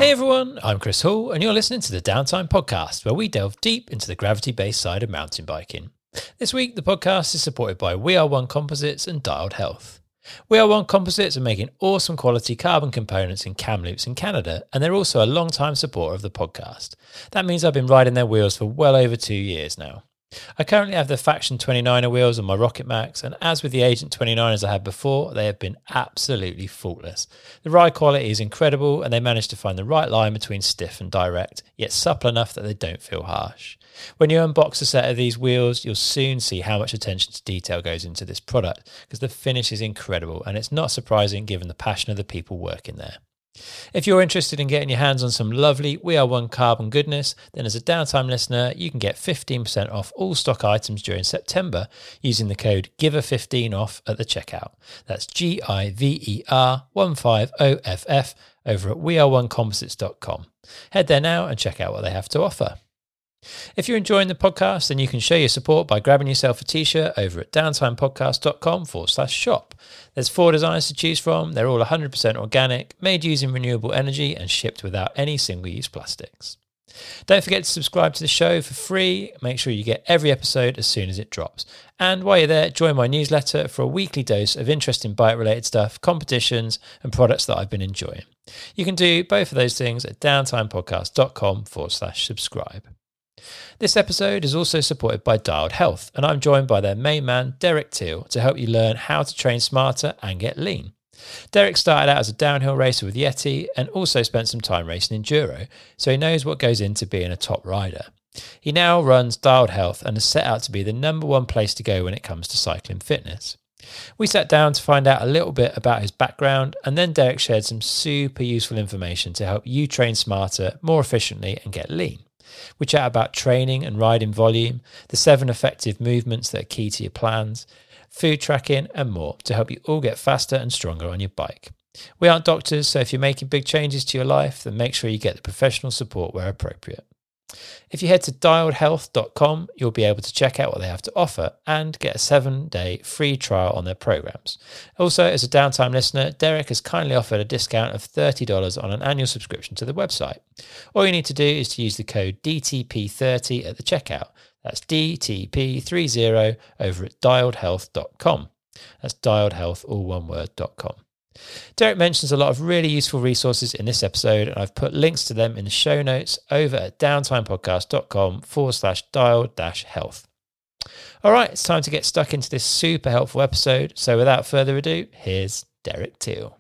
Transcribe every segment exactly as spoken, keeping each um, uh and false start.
Hey everyone, I'm Chris Hall and you're listening to the Downtime Podcast, where we delve deep into the gravity-based side of mountain biking. This week, the podcast is supported by We Are One Composites and Dialed Health. We Are One Composites are making awesome quality carbon components in Kamloops in Canada, and they're also a long-time supporter of the podcast. That means I've been riding their wheels for well over two years now. I currently have the Faction twenty-niner wheels on my Rocket Max, and as with the Agent twenty-niners I had before, they have been absolutely faultless. The ride quality is incredible, and they manage to find the right line between stiff and direct, yet supple enough that they don't feel harsh. When you unbox a set of these wheels, you'll soon see how much attention to detail goes into this product, because the finish is incredible, and it's not surprising given the passion of the people working there. If you're interested in getting your hands on some lovely We Are One carbon goodness, then as a Downtime listener, you can get fifteen percent off all stock items during September using the code G I V E R fifteen off at the checkout. That's G I V E R one five O F F over at we are one composites dot com. Head there now and check out what they have to offer. If you're enjoying the podcast, then you can show your support by grabbing yourself a t-shirt over at downtimepodcast.com forward slash shop. There's four designs to choose from. They're all one hundred percent organic, made using renewable energy and shipped without any single-use plastics. Don't forget to subscribe to the show for free. Make sure you get every episode as soon as it drops. And while you're there, join my newsletter for a weekly dose of interesting bike-related stuff, competitions, and products that I've been enjoying. You can do both of those things at downtimepodcast.com forward slash subscribe. This episode is also supported by Dialed Health, and I'm joined by their main man, Derek Teal, to help you learn how to train smarter and get lean. Derek started out as a downhill racer with Yeti and also spent some time racing enduro, so he knows what goes into being a top rider. He now runs Dialed Health and has set out to be the number one place to go when it comes to cycling fitness. We sat down to find out a little bit about his background, and then Derek shared some super useful information to help you train smarter, more efficiently, and get lean. We chat about training and riding volume, the seven effective movements that are key to your plans, food tracking, and more to help you all get faster and stronger on your bike. We aren't doctors, so if you're making big changes to your life, then make sure you get the professional support where appropriate. If you head to dialed health dot com, you'll be able to check out what they have to offer and get a seven-day free trial on their programs. Also, as a Downtime listener, Derek has kindly offered a discount of thirty dollars on an annual subscription to the website. All you need to do is to use the code D T P thirty at the checkout. That's D T P thirty over at dialed health dot com. That's dialed health, all one word, dot com. Derek mentions a lot of really useful resources in this episode, and I've put links to them in the show notes over at downtimepodcast.com forward slash dialed dash health. All right, it's time to get stuck into this super helpful episode. So without further ado, here's Derek Teal.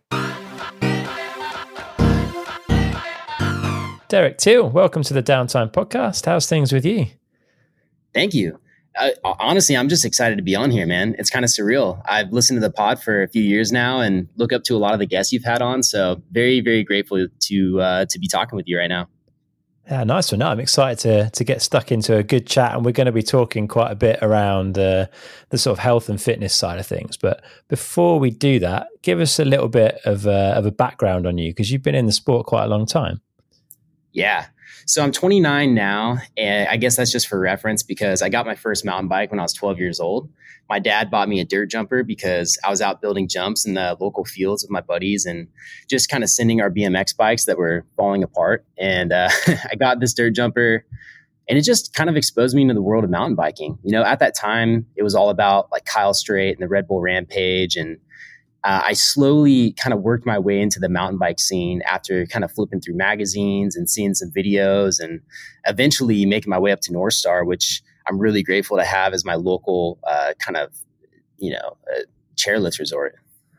Derek Teal, welcome to the Downtime Podcast. How's things with you? Thank you. Uh, honestly, I'm just excited to be on here, man. It's kind of surreal. I've listened to the pod for a few years now and look up to a lot of the guests you've had on. So very, very grateful to uh, to be talking with you right now. Yeah, nice one. No, I'm excited to to get stuck into a good chat, and we're going to be talking quite a bit around uh, the sort of health and fitness side of things. But before we do that, give us a little bit of uh, of a background on you, because you've been in the sport quite a long time. Yeah. So I'm twenty-nine now, and I guess that's just for reference because I got my first mountain bike when I was twelve years old. My dad bought me a dirt jumper because I was out building jumps in the local fields with my buddies and just kind of sending our B M X bikes that were falling apart. And uh, I got this dirt jumper, and it just kind of exposed me into the world of mountain biking. You know, at that time, it was all about like Kyle Strait and the Red Bull Rampage, and Uh, I slowly kind of worked my way into the mountain bike scene after kind of flipping through magazines and seeing some videos, and eventually making my way up to North Star, which I'm really grateful to have as my local uh, kind of, you know, uh, chairlift resort.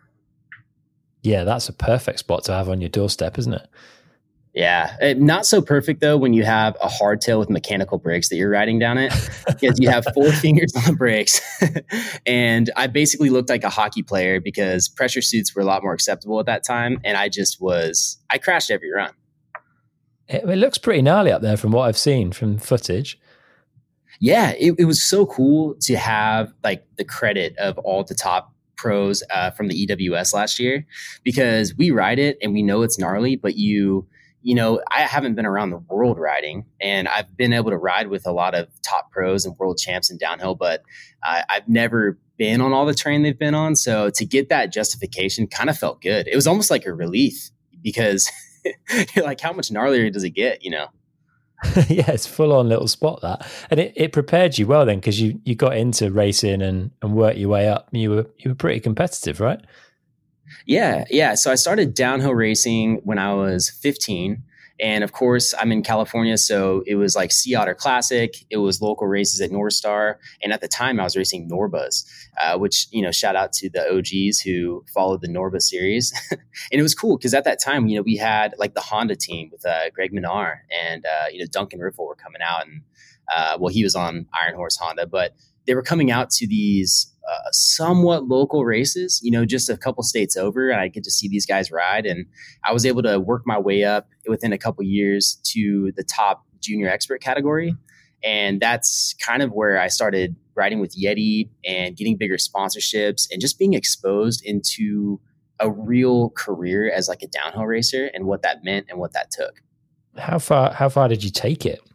Yeah, that's a perfect spot to have on your doorstep, isn't it? Yeah. It, not so perfect, though, when you have a hardtail with mechanical brakes that you're riding down it, because you have four fingers on the brakes. And I basically looked like a hockey player because pressure suits were a lot more acceptable at that time. And I just was, I crashed every run. It, it looks pretty gnarly up there from what I've seen from footage. Yeah, it, it was so cool to have like the credit of all the top pros uh, from the E W S last year, because we ride it and we know it's gnarly, but you... You know, I haven't been around the world riding, and I've been able to ride with a lot of top pros and world champs in downhill, but uh, I've never been on all the terrain they've been on. So to get that justification kind of felt good. It was almost like a relief because You're like, how much gnarlier does it get, you know? Yeah, it's full on little spot that. And it, it prepared you well then, because you, you got into racing and, and worked your way up. You were you were pretty competitive, right? Yeah, yeah. So I started downhill racing when I was fifteen. And of course, I'm in California, so it was like Sea Otter Classic. It was local races at North Star. And at the time, I was racing Norbas, uh, which, you know, shout out to the O Gs who followed the Norba series. And it was cool because at that time, you know, we had like the Honda team with uh, Greg Minnaar and, uh, you know, Duncan Riffle were coming out. And, uh, well, he was on Iron Horse Honda, but they were coming out to these uh, somewhat local races, you know, just a couple states over, and I get to see these guys ride. And I was able to work my way up within a couple years to the top junior expert category. And that's kind of where I started riding with Yeti and getting bigger sponsorships and just being exposed into a real career as like a downhill racer and what that meant and what that took. How far, how far did you take it?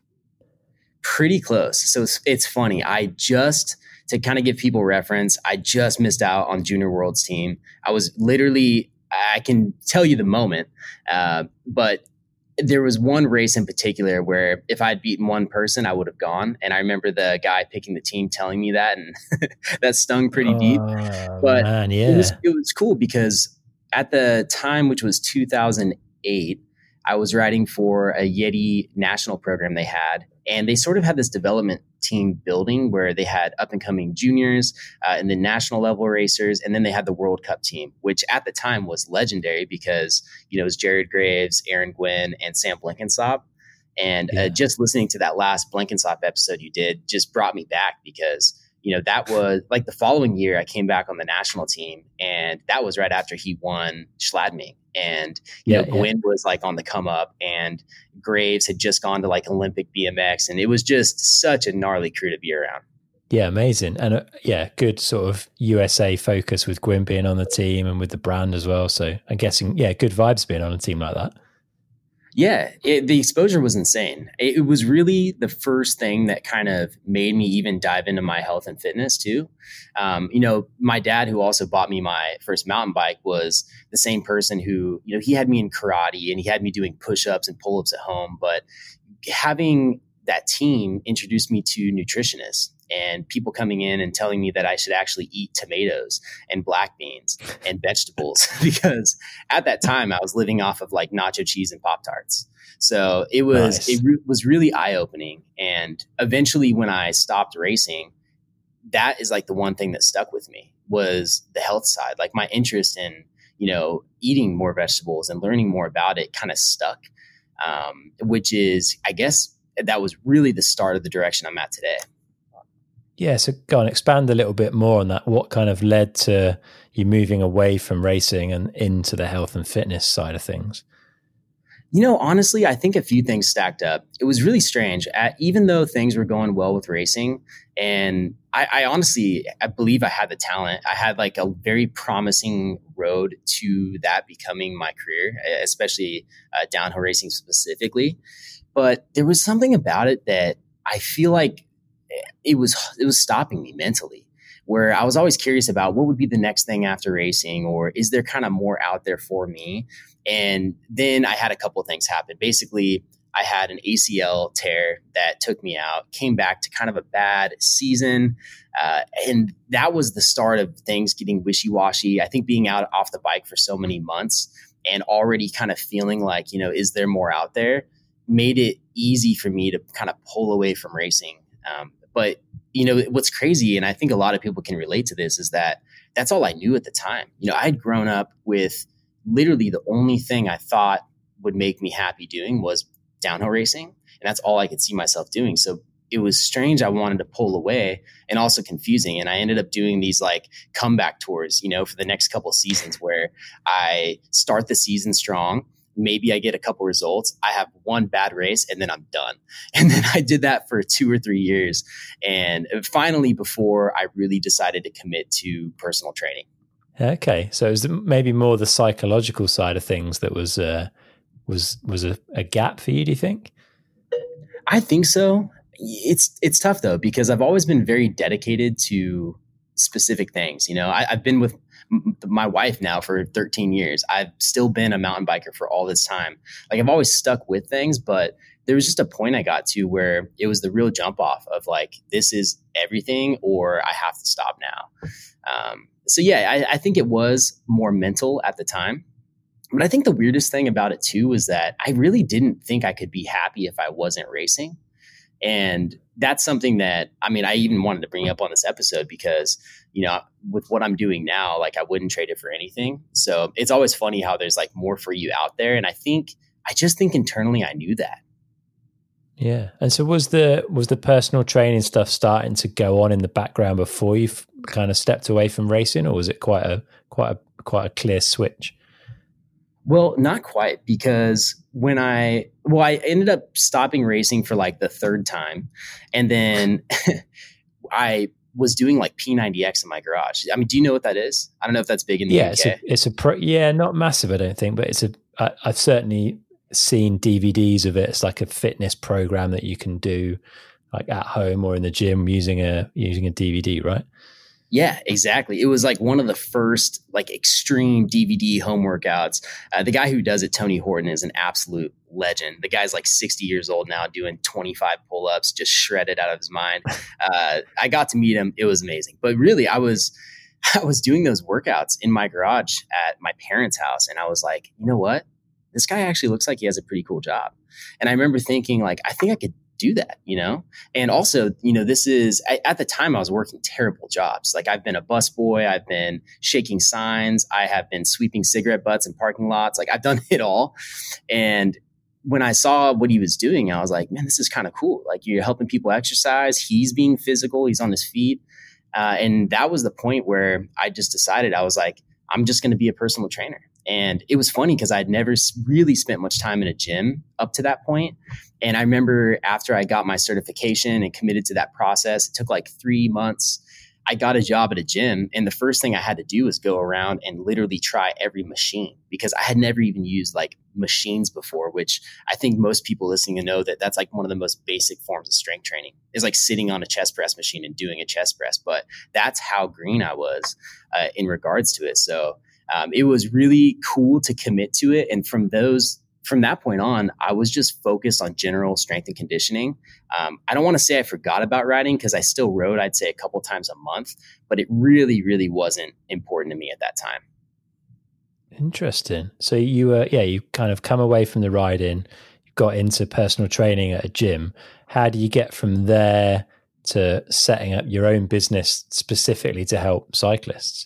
Pretty close. So it's, it's funny. I just, to kind of give people reference, I just missed out on Junior Worlds team. I was literally, I can tell you the moment, uh, but there was one race in particular where if I'd beaten one person, I would have gone. And I remember the guy picking the team telling me that, and that stung pretty deep. Oh, but man, yeah. it was, it was cool because at the time, which was two thousand eight, I was riding for a Yeti national program they had. And they sort of had this development team building where they had up and coming juniors uh, and then national level racers. And then they had the World Cup team, which at the time was legendary because, you know, it was Jared Graves, Aaron Gwynn, and Sam Blinkensop. And yeah. uh, just listening to that last Blinkensop episode you did just brought me back because, you know, that was like the following year I came back on the national team, and that was right after he won Schladming. And, you yeah, know, Gwynn yeah. was like on the come up, and Graves had just gone to like Olympic B M X, and it was just such a gnarly crew to be around. Yeah, amazing. And uh, yeah, good sort of U S A focus with Gwynn being on the team and with the brand as well. So I'm guessing, yeah, good vibes being on a team like that. Yeah, it, the exposure was insane. It, it was really the first thing that kind of made me even dive into my health and fitness too. Um, you know, my dad, who also bought me my first mountain bike, was the same person who, you know, he had me in karate and he had me doing push-ups and pull-ups at home. But having that team introduced me to nutritionists and people coming in and telling me that I should actually eat tomatoes and black beans and vegetables because at that time I was living off of like nacho cheese and Pop-Tarts. So it was, nice. it re- was really eye-opening. And eventually when I stopped racing, that is like the one thing that stuck with me was the health side. Like my interest in, you know, eating more vegetables and learning more about it kind of stuck, um, which is, I guess that was really the start of the direction I'm at today. Yeah, so go on, expand a little bit more on that. What kind of led to you moving away from racing and into the health and fitness side of things? You know, honestly, I think a few things stacked up. It was really strange. At, even though things were going well with racing, and I, I honestly, I believe I had the talent. I had like a very promising road to that becoming my career, especially uh, downhill racing specifically. But there was something about it that I feel like it was it was stopping me mentally, where I was always curious about what would be the next thing after racing, or is there kind of more out there for me? And then I had a couple of things happen. Basically, I had an A C L tear that took me out, came back to kind of a bad season. Uh, and that was the start of things getting wishy-washy. I think being out off the bike for so many months and already kind of feeling like, you know, is there more out there, made it easy for me to kind of pull away from racing. Um, But, you know, what's crazy, and I think a lot of people can relate to this, is that that's all I knew at the time. You know, I'd grown up with literally the only thing I thought would make me happy doing was downhill racing. And that's all I could see myself doing. So it was strange. I wanted to pull away and also confusing. And I ended up doing these like comeback tours, you know, for the next couple of seasons where I start the season strong. Maybe I get a couple results. I have one bad race and then I'm done. And then I did that for two or three years. And finally, before I really decided to commit to personal training. Okay. So it was maybe more the psychological side of things that was, uh, was, was a, a gap for you, do you think? I think so. It's, it's tough though, because I've always been very dedicated to specific things. You know, I, I've been with m- my wife now for thirteen years. I've still been a mountain biker for all this time. Like I've always stuck with things, but there was just a point I got to where it was the real jump off of like, this is everything or I have to stop now. Um, so yeah, I, I think it was more mental at the time. But I think the weirdest thing about it too was that I really didn't think I could be happy if I wasn't racing. And that's something that, I mean, I even wanted to bring up on this episode because, you know, with what I'm doing now, like I wouldn't trade it for anything. So it's always funny how there's like more for you out there. And I think, I just think internally I knew that. Yeah. And so was the, was the personal training stuff starting to go on in the background before you kind of stepped away from racing, or was it quite a, quite a, quite a clear switch? Well, not quite, because when I, well, I ended up stopping racing for like the third time. And then I was doing like P ninety X in my garage. I mean, do you know what that is? I don't know if that's big in the yeah, U K. It's a, it's a pro, yeah, not massive, I don't think, but it's a, I, I've certainly seen D V Ds of it. It's like a fitness program that you can do like at home or in the gym using a, using a D V D, right? Yeah, exactly. It was like one of the first like extreme D V D home workouts. Uh, the guy who does it, Tony Horton, is an absolute legend. The guy's like sixty years old now, doing twenty-five pull-ups, just shredded out of his mind. Uh, I got to meet him. It was amazing. But really, I was I was doing those workouts in my garage at my parents' house, and I was like, you know what? This guy actually looks like he has a pretty cool job. And I remember thinking, like, I think I could do that, you know? And also, you know, this is, at the time I was working terrible jobs. Like I've been a busboy, I've been shaking signs, I have been sweeping cigarette butts in parking lots. Like I've done it all. And when I saw what he was doing, I was like, man, this is kind of cool. Like you're helping people exercise. He's being physical. He's on his feet. Uh, and that was the point where I just decided, I was like, I'm just going to be a personal trainer. And it was funny because I'd never really spent much time in a gym up to that point. And I remember after I got my certification and committed to that process, it took like three months. I got a job at a gym. And the first thing I had to do was go around and literally try every machine because I had never even used like machines before, which I think most people listening to know that that's like one of the most basic forms of strength training is like sitting on a chest press machine and doing a chest press. But that's how green I was uh, in regards to it. So Um, it was really cool to commit to it. And from those, from that point on, I was just focused on general strength and conditioning. Um, I don't want to say I forgot about riding because I still rode, I'd say a couple times a month, but it really, really wasn't important to me at that time. Interesting. So you, uh, yeah, you kind of come away from the riding, you got into personal training at a gym. How do you get from there to setting up your own business specifically to help cyclists?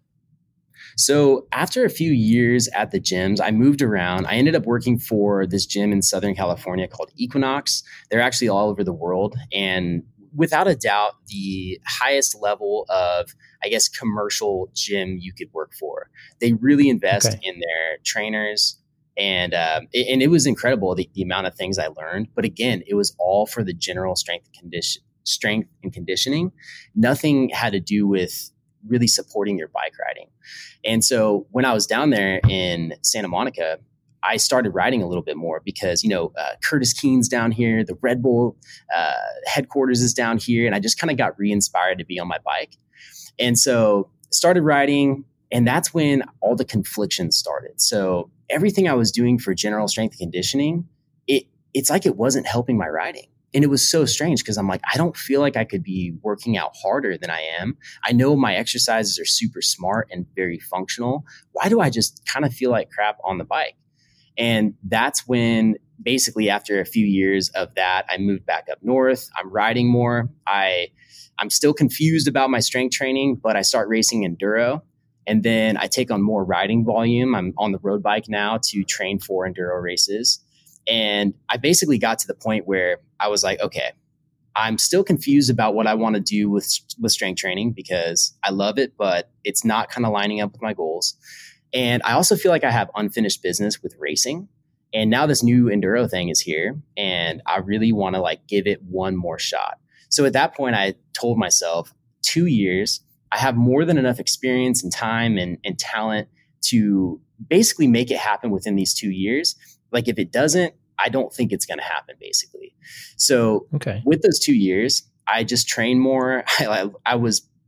So after a few years at the gyms, I moved around. I ended up working for this gym in Southern California called Equinox. They're actually all over the world. And without a doubt, the highest level of, I guess, commercial gym you could work for. They really invest okay. in their trainers. And um, it, and it was incredible, the, the amount of things I learned. But again, it was all for the general strength and condition, strength and conditioning. Nothing had to do with really supporting your bike riding. And so when I was down there in Santa Monica, I started riding a little bit more because, you know, uh, Curtis Keen's down here, the Red Bull uh, headquarters is down here. And I just kind of got re-inspired to be on my bike. And so started riding, and that's when all the conflictions started. So everything I was doing for general strength and conditioning, it it's like it wasn't helping my riding. And it was so strange because I'm like, I don't feel like I could be working out harder than I am. I know my exercises are super smart and very functional. Why do I just kind of feel like crap on the bike? And that's when basically after a few years of that, I moved back up north. I'm riding more. I, I'm still confused about my strength training, but I start racing enduro. And then I take on more riding volume. I'm on the road bike now to train for enduro races. And I basically got to the point where I was like, okay, I'm still confused about what I want to do with, with strength training because I love it, but it's not kind of lining up with my goals. And I also feel like I have unfinished business with racing. And now this new enduro thing is here and I really want to like give it one more shot. So at that point, I told myself two years, I have more than enough experience and time and, and talent to basically make it happen within these two years. Like if it doesn't, I don't think it's going to happen basically. So okay. with those two years, I just trained more. I, I was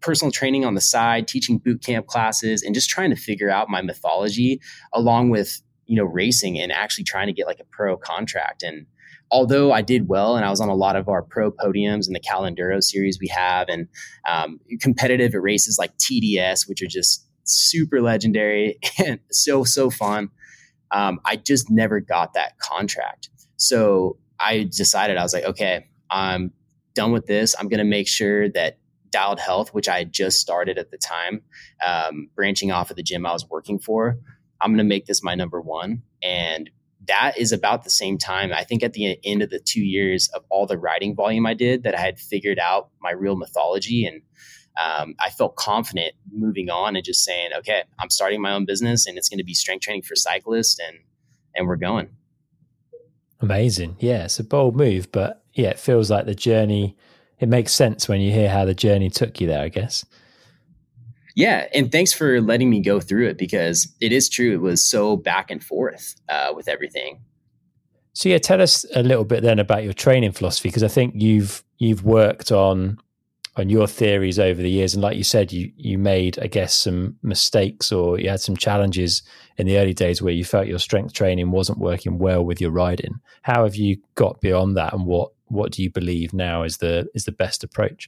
personal training on the side, teaching boot camp classes, and just trying to figure out my mythology along with, you know, racing and actually trying to get like a pro contract. And although I did well and I was on a lot of our pro podiums in the Cal Enduro series we have, and um, competitive at races like T D S, which are just super legendary and so, so fun, um, I just never got that contract. So I decided, I was like, okay, I'm done with this. I'm going to make sure that Dialed Health, which I had just started at the time, um, branching off of the gym I was working for, I'm going to make this my number one. And that is about the same time, I think at the end of the two years of all the riding volume I did, that I had figured out my real mythology. And um, I felt confident moving on and just saying, okay, I'm starting my own business and it's going to be strength training for cyclists, and, and we're going. Amazing. Yeah, it's a bold move, but yeah, it feels like the journey, it makes sense when you hear how the journey took you there, I guess. Yeah. And thanks for letting me go through it, because it is true. It was so back and forth uh, with everything. So yeah, tell us a little bit then about your training philosophy, because I think you've you've worked on on your theories over the years, and like you said, you you made, I guess, some mistakes, or you had some challenges in the early days where you felt your strength training wasn't working well with your riding. How have you got beyond that, and what what do you believe now is the is the best approach?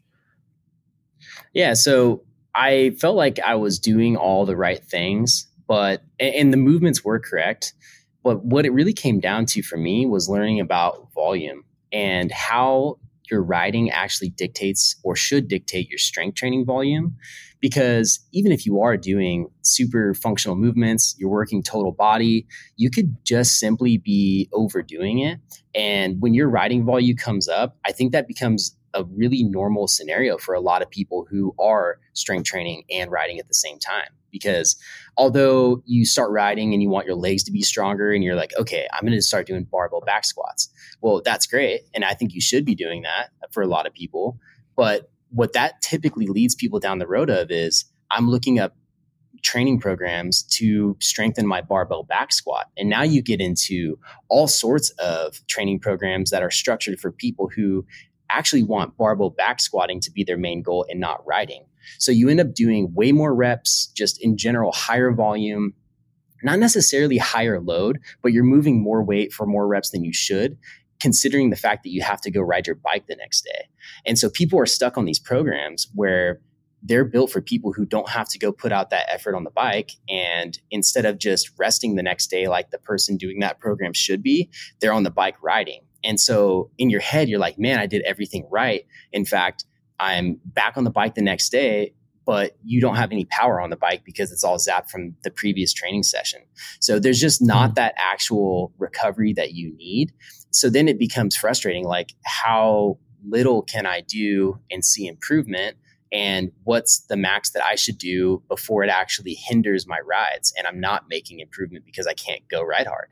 Yeah, so I felt like I was doing all the right things, but and the movements were correct. But what it really came down to for me was learning about volume and how your riding actually dictates or should dictate your strength training volume. Because even if you are doing super functional movements, you're working total body, you could just simply be overdoing it. And when your riding volume comes up, I think that becomes a really normal scenario for a lot of people who are strength training and riding at the same time. Because although you start riding and you want your legs to be stronger and you're like, okay, I'm going to start doing barbell back squats. Well, that's great. And I think you should be doing that for a lot of people. But what that typically leads people down the road of is I'm looking up training programs to strengthen my barbell back squat. And now you get into all sorts of training programs that are structured for people who actually want barbell back squatting to be their main goal and not riding. So you end up doing way more reps, just in general, higher volume, not necessarily higher load, but you're moving more weight for more reps than you should, considering the fact that you have to go ride your bike the next day. And so people are stuck on these programs where they're built for people who don't have to go put out that effort on the bike. And instead of just resting the next day like the person doing that program should be, they're on the bike riding. And so in your head, you're like, man, I did everything right. In fact, I'm back on the bike the next day, but you don't have any power on the bike because it's all zapped from the previous training session. So there's just not that actual recovery that you need. So then it becomes frustrating, like how little can I do and see improvement? And what's the max that I should do before it actually hinders my rides? And I'm not making improvement because I can't go ride hard.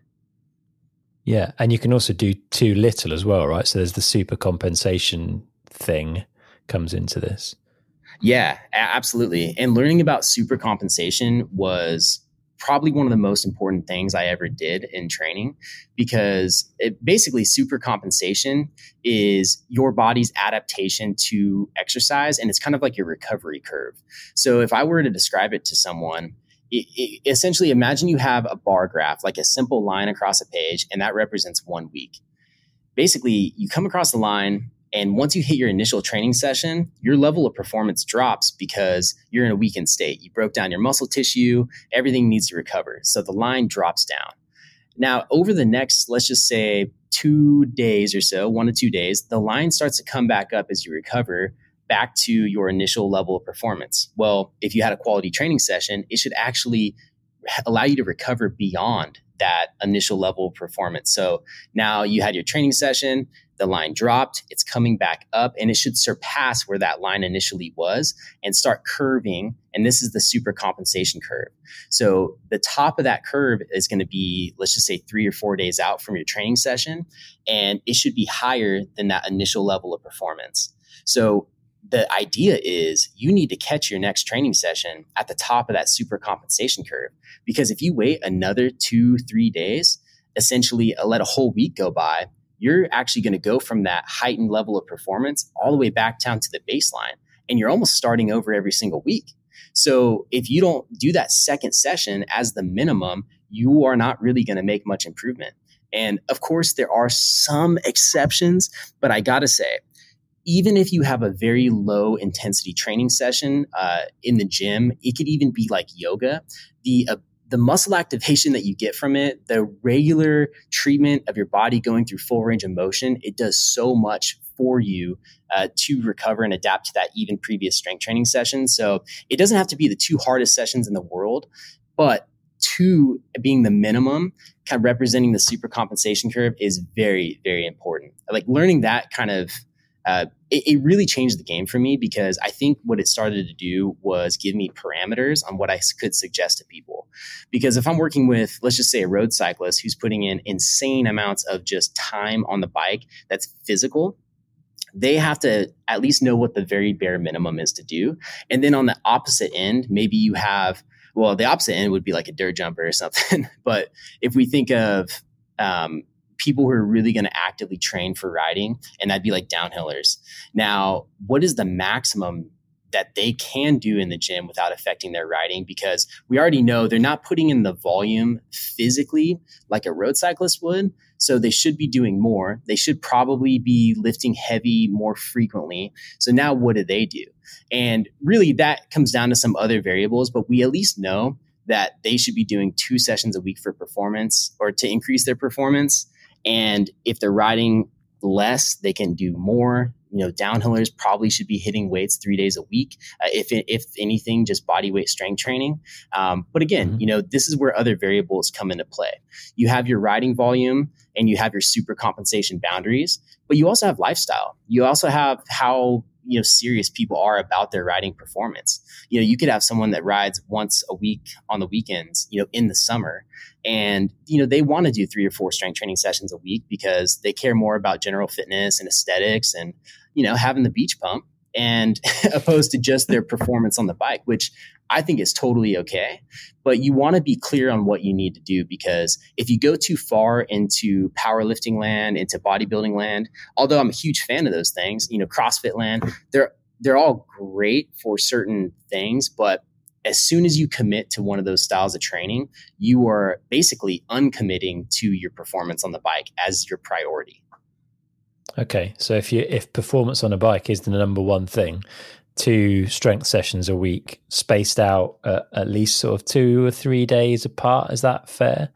Yeah. And you can also do too little as well, right? So there's the super compensation thing comes into this. Yeah, absolutely. And learning about super compensation was probably one of the most important things I ever did in training, because it basically super compensation is your body's adaptation to exercise. And it's kind of like your recovery curve. So if I were to describe it to someone, it, it, essentially imagine you have a bar graph, like a simple line across a page, and that represents one week. Basically, you come across the line, and once you hit your initial training session, your level of performance drops because you're in a weakened state. You broke down your muscle tissue, everything needs to recover. So the line drops down. Now, over the next, let's just say two days or so, one to two days, the line starts to come back up as you recover back to your initial level of performance. Well, if you had a quality training session, it should actually allow you to recover beyond that initial level of performance. So now you had your training session, the line dropped, it's coming back up, and it should surpass where that line initially was and start curving. And this is the super compensation curve. So the top of that curve is going to be, let's just say three or four days out from your training session, and it should be higher than that initial level of performance. So the idea is you need to catch your next training session at the top of that super compensation curve. Because if you wait another two, three days, essentially uh, let a whole week go by, you're actually going to go from that heightened level of performance all the way back down to the baseline. and you're almost starting over every single week. So if you don't do that second session as the minimum, you are not really going to make much improvement. And of course, there are some exceptions, but I got to say, even if you have a very low intensity training session uh, in the gym, it could even be like yoga. The uh, the muscle activation that you get from it, the regular treatment of your body going through full range of motion, it does so much for you uh, to recover and adapt to that even previous strength training session. So it doesn't have to be the two hardest sessions in the world, but two being the minimum, kind of representing the super compensation curve, is very, very important. Like learning that kind of Uh, it, it really changed the game for me, because I think what it started to do was give me parameters on what I could suggest to people. Because if I'm working with, let's just say, a road cyclist who's putting in insane amounts of just time on the bike that's physical, they have to at least know what the very bare minimum is to do. And then on the opposite end, maybe you have, well, the opposite end would be like a dirt jumper or something. But if we think of, um, people who are really going to actively train for riding, and that'd be like downhillers. Now, what is the maximum that they can do in the gym without affecting their riding? Because we already know they're not putting in the volume physically like a road cyclist would. So they should be doing more. They should probably be lifting heavy more frequently. So now what do they do? And really that comes down to some other variables, but we at least know that they should be doing two sessions a week for performance, or to increase their performance. And if they're riding less, they can do more. You know, downhillers probably should be hitting weights three days a week. Uh, if if anything, just body weight strength training. Um, but again, mm-hmm. you know, this is where other variables come into play. You have your riding volume and you have your super compensation boundaries, but you also have lifestyle. You also have how, you know, serious people are about their riding performance. You know, you could have someone that rides once a week on the weekends, you know, in the summer, and, you know, they want to do three or four strength training sessions a week because they care more about general fitness and aesthetics and, you know, having the beach pump, and opposed to just their performance on the bike, which I think is totally okay. But you want to be clear on what you need to do, because if you go too far into powerlifting land, into bodybuilding land, although I'm a huge fan of those things, you know, CrossFit land, they're they're all great for certain things, but as soon as you commit to one of those styles of training, you are basically uncommitting to your performance on the bike as your priority. Okay, so if you if performance on a bike is the number one thing, two strength sessions a week, spaced out at, at least sort of two or three days apart, is that fair?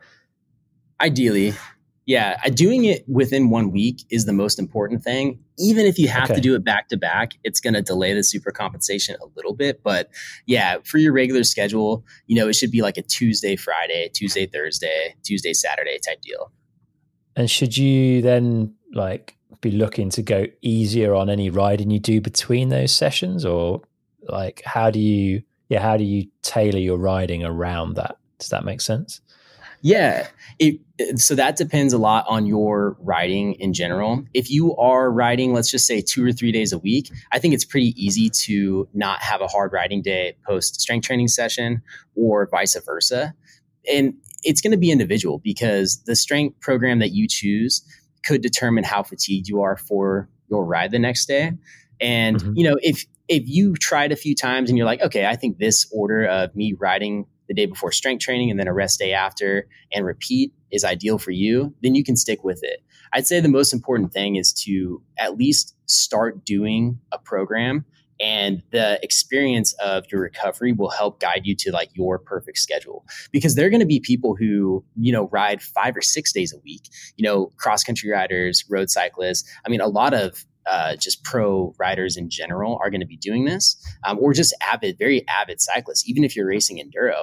Ideally, yeah. Doing it within one week is the most important thing. Even if you have okay. to do it back to back, it's going to delay the super compensation a little bit. But yeah, for your regular schedule, you know, it should be like a Tuesday, Friday, Tuesday, Thursday, Tuesday, Saturday type deal. And should you then like be looking to go easier on any riding you do between those sessions, or like how do you yeah how do you tailor your riding around that? Does that make sense? Yeah, it, so that depends a lot on your riding in general. If you are riding, let's just say two or three days a week, I think it's pretty easy to not have a hard riding day post strength training session, or vice versa. And it's going to be individual, because the strength program that you choose could determine how fatigued you are for your ride the next day. And, mm-hmm. you know, if, if you tried a few times and you're like, okay, I think this order of me riding the day before strength training and then a rest day after and repeat is ideal for you, then you can stick with it. I'd say the most important thing is to at least start doing a program, and the experience of your recovery will help guide you to like your perfect schedule. Because there are going to be people who, you know, ride five or six days a week, you know, cross country riders, road cyclists. I mean, a lot of uh, just pro riders in general are going to be doing this, um, or just avid, very avid cyclists, even if you're racing enduro.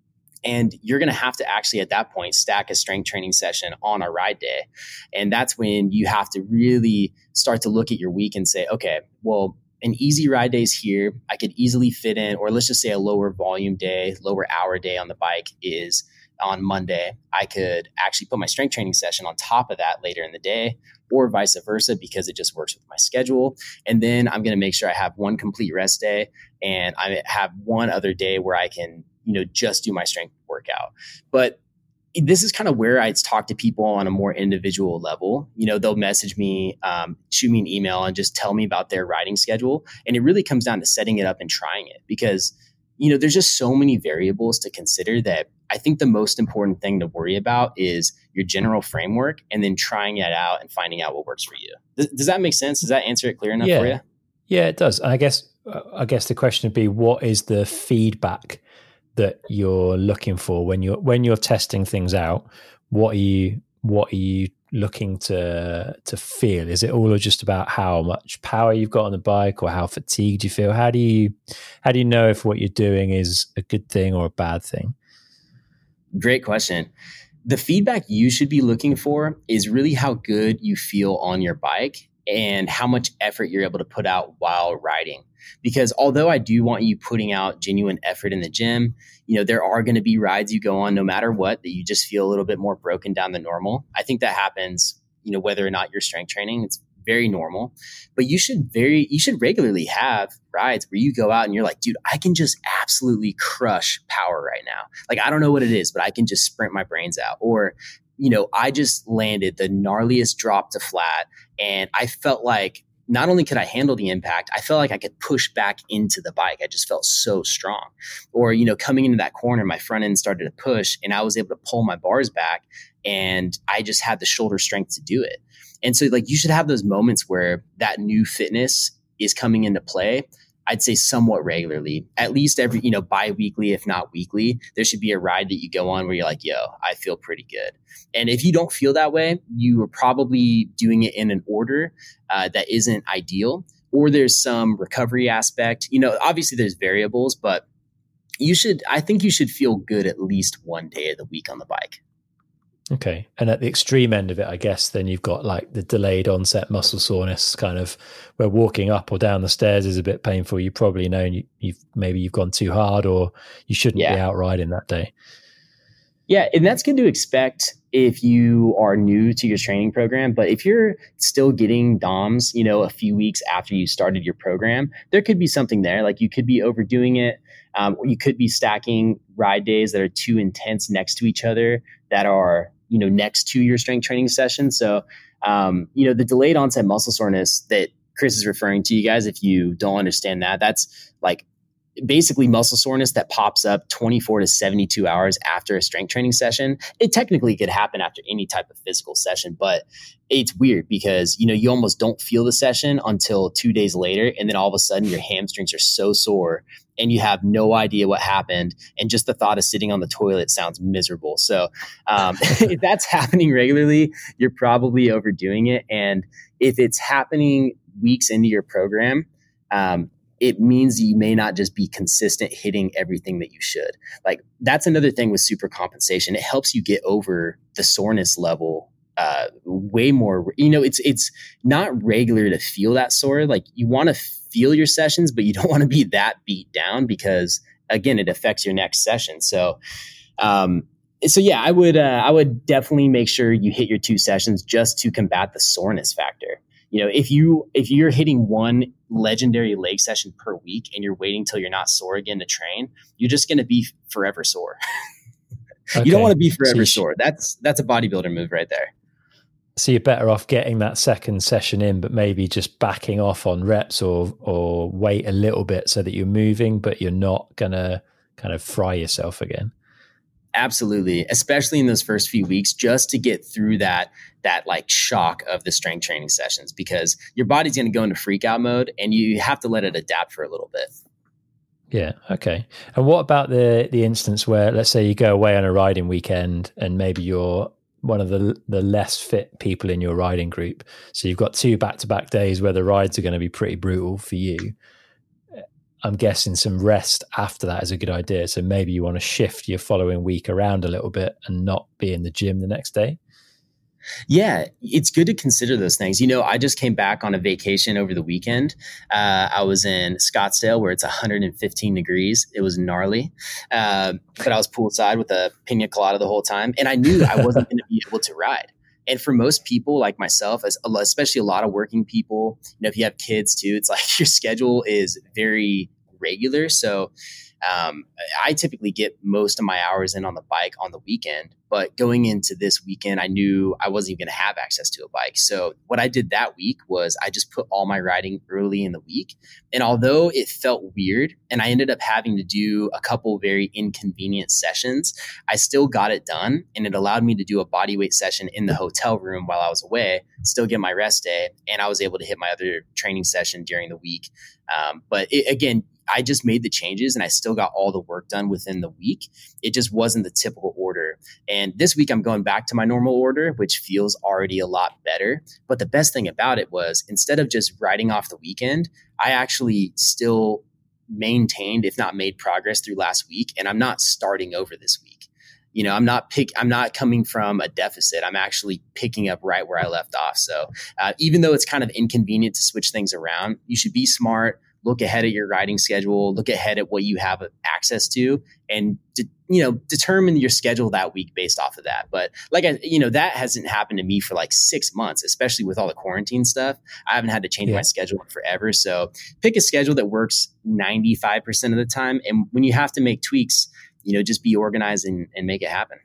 And you're going to have to actually at that point stack a strength training session on a ride day. And that's when you have to really start to look at your week and say, okay, well, an easy ride day's here. I could easily fit in, or let's just say a lower volume day, lower hour day on the bike is on Monday. I could actually put my strength training session on top of that later in the day, or vice versa, because it just works with my schedule. And then I'm going to make sure I have one complete rest day, and I have one other day where I can, you know, just do my strength workout. But this is kind of where I talk to people on a more individual level. You know, they'll message me, um, shoot me an email and just tell me about their riding schedule. And it really comes down to setting it up and trying it because, you know, there's just so many variables to consider that I think the most important thing to worry about is your general framework and then trying it out and finding out what works for you. Does, does that make sense? Does that answer it clear enough yeah. for you? Yeah, it does. And I guess, I guess the question would be, what is the feedback that you're looking for when you're when you're testing things out? What are you what are you looking to to feel? Is it all just about how much power you've got on the bike or how fatigued you feel? How do you how do you know if what you're doing is a good thing or a bad thing? Great question. The feedback you should be looking for is really how good you feel on your bike and how much effort you're able to put out while riding. Because although I do want you putting out genuine effort in the gym, you know, there are going to be rides you go on no matter what that you just feel a little bit more broken down than normal. I think that happens, you know, whether or not you're strength training, it's very normal. But you should very, you should regularly have rides where you go out and you're like, dude, I can just absolutely crush power right now. Like, I don't know what it is, but I can just sprint my brains out. Or, you know, I just landed the gnarliest drop to flat and I felt like not only could I handle the impact, I felt like I could push back into the bike. I just felt so strong. Or, you know, coming into that corner, my front end started to push and I was able to pull my bars back and I just had the shoulder strength to do it. And so like you should have those moments where that new fitness is coming into play. I'd say somewhat regularly, at least every, you know, bi-weekly, if not weekly, there should be a ride that you go on where you're like, yo, I feel pretty good. And if you don't feel that way, you are probably doing it in an order uh, that isn't ideal, or there's some recovery aspect. You know, obviously there's variables, but you should, I think you should feel good at least one day of the week on the bike. Okay. And at the extreme end of it, I guess, then you've got like the delayed onset muscle soreness, kind of where walking up or down the stairs is a bit painful. You probably know you, you've maybe you've gone too hard or you shouldn't yeah. be out riding that day. Yeah. And that's good to expect if you are new to your training program. But if you're still getting D O M S, you know, a few weeks after you started your program, there could be something there. Like you could be overdoing it. Um, or you could be stacking ride days that are too intense next to each other that are, you know, next to your strength training session. So, um, you know, the delayed onset muscle soreness that Chris is referring to, you guys, if you don't understand that, that's like basically muscle soreness that pops up twenty-four to seventy-two hours after a strength training session. It technically could happen after any type of physical session, but it's weird because, you know, you almost don't feel the session until two days later. And then all of a sudden your hamstrings are so sore and you have no idea what happened. And just the thought of sitting on the toilet sounds miserable. So um, if that's happening regularly, you're probably overdoing it. And if it's happening weeks into your program, um, it means you may not just be consistent hitting everything that you should. Like that's another thing with super compensation. It helps you get over the soreness level uh, way more. You know, it's, it's not regular to feel that sore. Like you want to feel your sessions, but you don't want to be that beat down because again, it affects your next session. So, um, so yeah, I would, uh, I would definitely make sure you hit your two sessions just to combat the soreness factor. You know, if you, if you're hitting one legendary leg session per week and you're waiting till you're not sore again to train, you're just going to be forever sore. Okay. You don't want to be forever so sore. That's, that's a bodybuilder move right there. So you're better off getting that second session in, but maybe just backing off on reps or, or wait a little bit so that you're moving, but you're not going to kind of fry yourself again. Absolutely. Especially in those first few weeks, just to get through that, that like shock of the strength training sessions, because your body's going to go into freak out mode and you have to let it adapt for a little bit. Yeah. Okay. And what about the, the instance where, let's say you go away on a riding weekend and maybe you're one of the the less fit people in your riding group. So you've got two back-to-back days where the rides are going to be pretty brutal for you. I'm guessing some rest after that is a good idea. So maybe you want to shift your following week around a little bit and not be in the gym the next day. Yeah, it's good to consider those things. You know, I just came back on a vacation over the weekend. Uh, I was in Scottsdale where it's one hundred fifteen degrees. It was gnarly. Uh, but I was poolside with a pina colada the whole time. And I knew I wasn't going to be able to ride. And for most people like myself, as especially a lot of working people, you know, if you have kids too, it's like your schedule is very regular. So Um, I typically get most of my hours in on the bike on the weekend, but going into this weekend, I knew I wasn't even going to have access to a bike. So what I did that week was I just put all my riding early in the week. And although it felt weird and I ended up having to do a couple very inconvenient sessions, I still got it done. And it allowed me to do a body weight session in the hotel room while I was away, still get my rest day. And I was able to hit my other training session during the week. Um, but it, again, I just made the changes and I still got all the work done within the week. It just wasn't the typical order. And this week I'm going back to my normal order, which feels already a lot better. But the best thing about it was instead of just riding off the weekend, I actually still maintained, if not made progress through last week. And I'm not starting over this week. You know, I'm not pick. I'm not coming from a deficit. I'm actually picking up right where I left off. So uh, even though it's kind of inconvenient to switch things around, you should be smart. Look ahead at your riding schedule. Look ahead at what you have access to, and de- you know, determine your schedule that week based off of that. But like I, you know, that hasn't happened to me for like six months, especially with all the quarantine stuff. I haven't had to change yeah. my schedule in forever. So pick a schedule that works ninety-five percent of the time, and when you have to make tweaks, you know, just be organized and, and make it happen.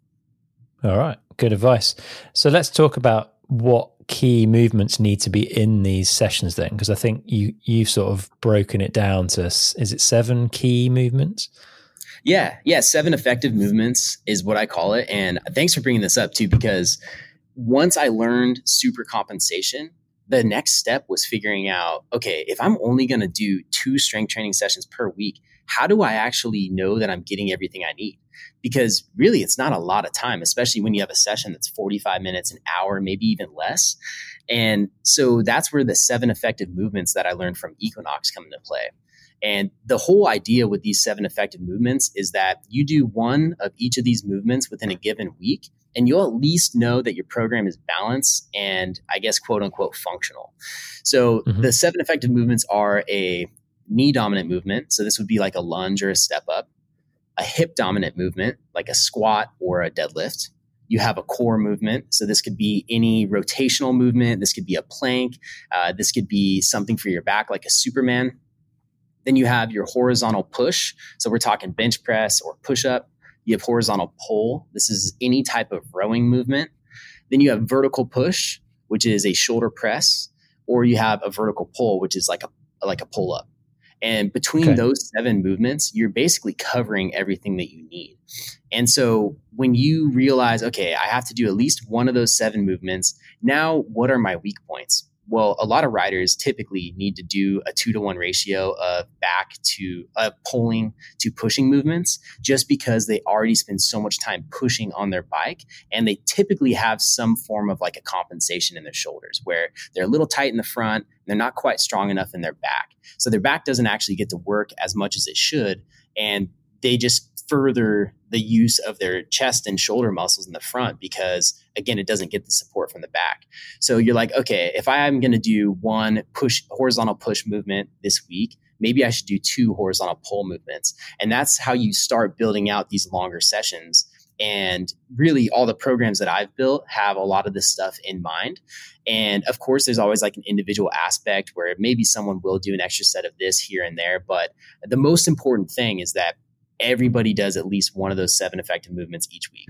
All right. Good advice. So let's talk about what key movements need to be in these sessions then, because I think you, you've sort of broken it down to, is it seven key movements? Yeah. Yeah. Seven effective movements is what I call it. And thanks for bringing this up too, because once I learned super compensation, the next step was figuring out, okay, if I'm only going to do two strength training sessions per week, how do I actually know that I'm getting everything I need? Because really, it's not a lot of time, especially when you have a session that's forty-five minutes, an hour, maybe even less. And so that's where the seven effective movements that I learned from Equinox come into play. And the whole idea with these seven effective movements is that you do one of each of these movements within a given week, and you'll at least know that your program is balanced and, I guess, quote unquote, functional. So mm-hmm. the seven effective movements are a knee dominant movement. So this would be like a lunge or a step up, a hip dominant movement, like a squat or a deadlift. You have a core movement. So this could be any rotational movement. This could be a plank. Uh, this could be something for your back, like a Superman. Then you have your horizontal push. So we're talking bench press or push up. You have horizontal pull. This is any type of rowing movement. Then you have vertical push, which is a shoulder press, or you have a vertical pull, which is like a like a pull up. And between okay. those seven movements, you're basically covering everything that you need. And so when you realize, okay, I have to do at least one of those seven movements, now what are my weak points? Well, a lot of riders typically need to do a two to one ratio of back to uh, pulling to pushing movements just because they already spend so much time pushing on their bike. And they typically have some form of like a compensation in their shoulders where they're a little tight in the front. And they're not quite strong enough in their back. So their back doesn't actually get to work as much as it should. And they just further the use of their chest and shoulder muscles in the front because, again, it doesn't get the support from the back. So you're like, okay, if I'm going to do one push horizontal push movement this week, maybe I should do two horizontal pull movements. And that's how you start building out these longer sessions. And really all the programs that I've built have a lot of this stuff in mind. And of course, there's always like an individual aspect where maybe someone will do an extra set of this here and there. But the most important thing is that everybody does at least one of those seven effective movements each week.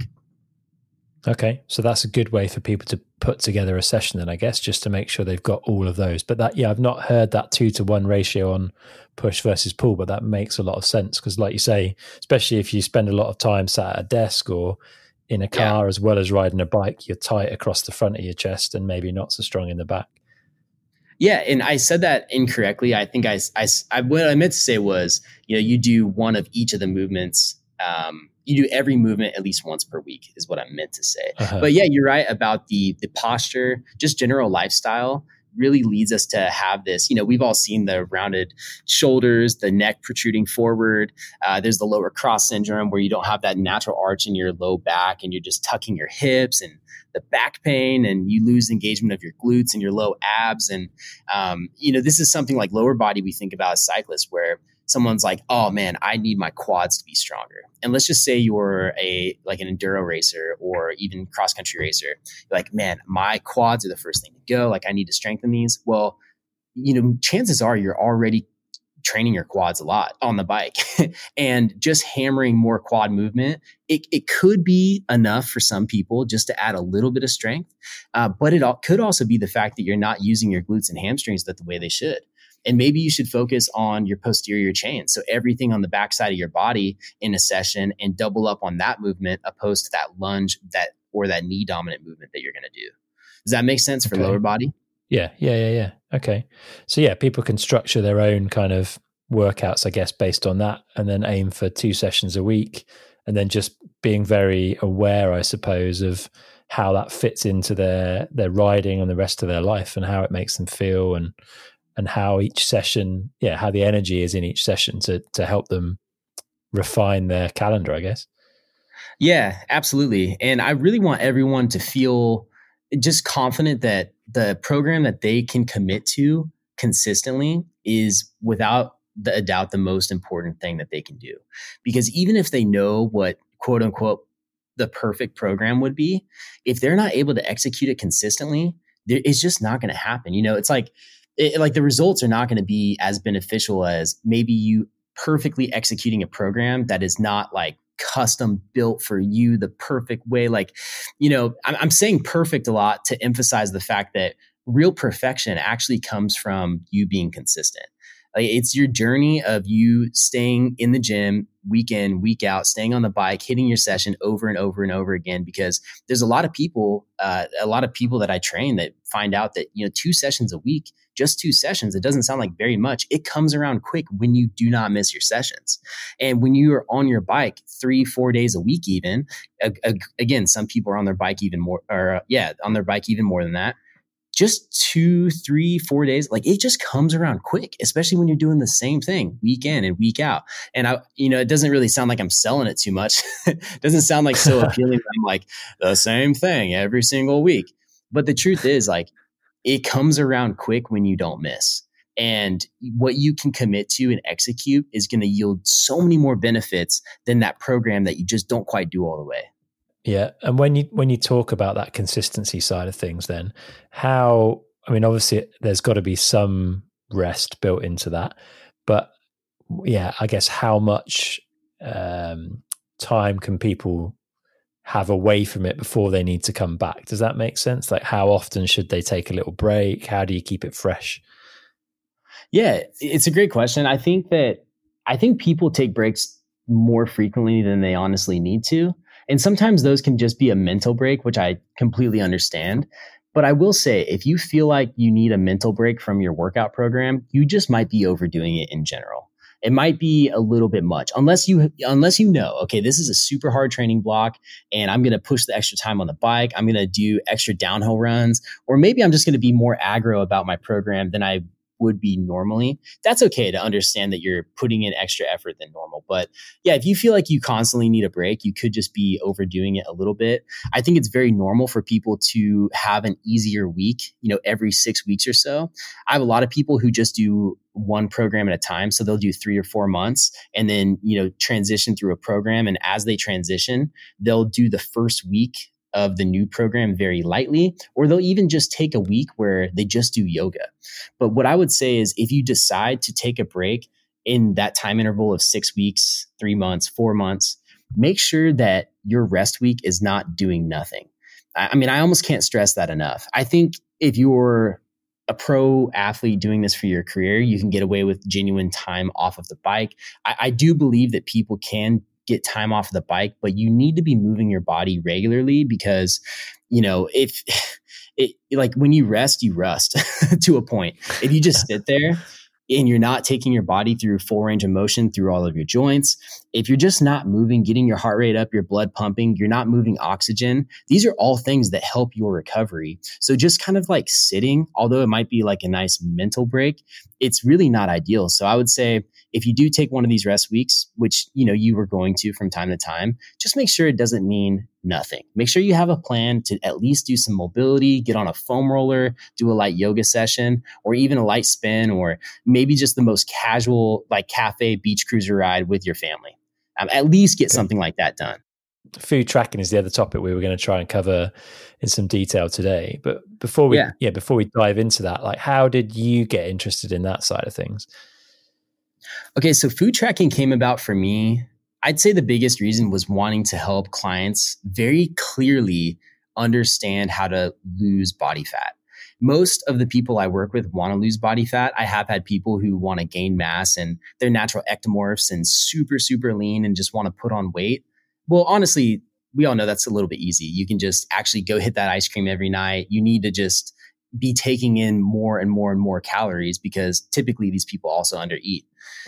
Okay. So that's a good way for people to put together a session then, I guess, just to make sure they've got all of those. But that, yeah, I've not heard that two to one ratio on push versus pull, but that makes a lot of sense because like you say, especially if you spend a lot of time sat at a desk or in a car yeah. as well as riding a bike, you're tight across the front of your chest and maybe not so strong in the back. Yeah. And I said that incorrectly. I think I, I, I what I meant to say was, you know, you do one of each of the movements. Um, you do every movement at least once per week is what I meant to say. Uh-huh. But yeah, you're right about the, the posture, just general lifestyle really leads us to have this, you know, we've all seen the rounded shoulders, the neck protruding forward. Uh, there's the lower cross syndrome where you don't have that natural arch in your low back and you're just tucking your hips and the back pain and you lose engagement of your glutes and your low abs. And, um, you know, this is something like lower body we think about as cyclists where someone's like, oh man, I need my quads to be stronger. And let's just say you're a like an enduro racer or even cross country racer. You're like, man, my quads are the first thing to go. Like I need to strengthen these. Well, you know, chances are you're already training your quads a lot on the bike and just hammering more quad movement. It, it could be enough for some people just to add a little bit of strength. Uh, but it all, could also be the fact that you're not using your glutes and hamstrings that the way they should. And maybe you should focus on your posterior chain. So everything on the backside of your body in a session and double up on that movement opposed to that lunge that or that knee dominant movement that you're going to do. Does that make sense for okay. lower body? Yeah, yeah, yeah, yeah. Okay. So yeah, people can structure their own kind of workouts, I guess, based on that, and then aim for two sessions a week, and then just being very aware, I suppose, of how that fits into their their riding and the rest of their life and how it makes them feel, and and how each session, yeah, how the energy is in each session to to help them refine their calendar, I guess. Yeah, absolutely. And I really want everyone to feel just confident that the program that they can commit to consistently is without the, a doubt the most important thing that they can do. Because even if they know what quote unquote the perfect program would be, if they're not able to execute it consistently, it's just not going to happen. You know, it's like, it, like the results are not going to be as beneficial as maybe you perfectly executing a program that is not like custom built for you the perfect way. Like, you know, I'm, I'm saying perfect a lot to emphasize the fact that real perfection actually comes from you being consistent. Like it's your journey of you staying in the gym week in, week out, staying on the bike, hitting your session over and over and over again, because there's a lot of people, uh, a lot of people that I train that find out that, you know, two sessions a week, just two sessions, it doesn't sound like very much. It comes around quick when you do not miss your sessions. And when you are on your bike three, four days a week, even, uh, again, some people are on their bike even more, or uh, yeah, on their bike even more than that. Just two, three, four days, like it just comes around quick, especially when you're doing the same thing week in and week out. And I, you know, it doesn't really sound like I'm selling it too much. It doesn't sound like so appealing. I'm like the same thing every single week. But the truth is, like, it comes around quick when you don't miss. And what you can commit to and execute is going to yield so many more benefits than that program that you just don't quite do all the way. Yeah. And when you when you talk about that consistency side of things, then how, I mean, obviously there's got to be some rest built into that. But yeah, I guess how much um, time can people have away from it before they need to come back? Does that make sense? Like how often should they take a little break? How do you keep it fresh? Yeah, it's a great question. I think that I think people take breaks more frequently than they honestly need to. And sometimes those can just be a mental break, which I completely understand. But I will say, if you feel like you need a mental break from your workout program, you just might be overdoing it in general. It might be a little bit much, unless you unless you know, okay, this is a super hard training block and I'm going to push the extra time on the bike. I'm going to do extra downhill runs, or maybe I'm just going to be more aggro about my program than I would be normally. That's okay to understand that you're putting in extra effort than normal. But yeah, if you feel like you constantly need a break, you could just be overdoing it a little bit. I think it's very normal for people to have an easier week, you know, every six weeks or so. I have a lot of people who just do one program at a time. So they'll do three or four months and then, you know, transition through a program. And as they transition, they'll do the first week of the new program very lightly, or they'll even just take a week where they just do yoga. But what I would say is if you decide to take a break in that time interval of six weeks, three months, four months, make sure that your rest week is not doing nothing. I mean, I almost can't stress that enough. I think if you're a pro athlete doing this for your career, you can get away with genuine time off of the bike. I, I do believe that people can get time off of the bike, but you need to be moving your body regularly because, you know, if it like when you rest, you rust to a point. If you just sit there and you're not taking your body through full range of motion through all of your joints, if you're just not moving, getting your heart rate up, your blood pumping, you're not moving oxygen, these are all things that help your recovery. So just kind of like sitting, although it might be like a nice mental break, it's really not ideal. So I would say if you do take one of these rest weeks, which, you know, you were going to from time to time, just make sure it doesn't mean nothing. Make sure you have a plan to at least do some mobility, get on a foam roller, do a light yoga session, or even a light spin, or maybe just the most casual, like cafe beach cruiser ride with your family. Um, at least get okay. something like that done. Food tracking is the other topic we were going to try and cover in some detail today. But before we, yeah. yeah, before we dive into that, like, how did you get interested in that side of things? Okay, so food tracking came about for me. I'd say the biggest reason was wanting to help clients very clearly understand how to lose body fat. Most of the people I work with want to lose body fat. I have had people who want to gain mass and they're natural ectomorphs and super, super lean and just want to put on weight. Well, honestly, we all know that's a little bit easy. You can just actually go hit that ice cream every night. You need to just be taking in more and more and more calories because typically these people also undereat.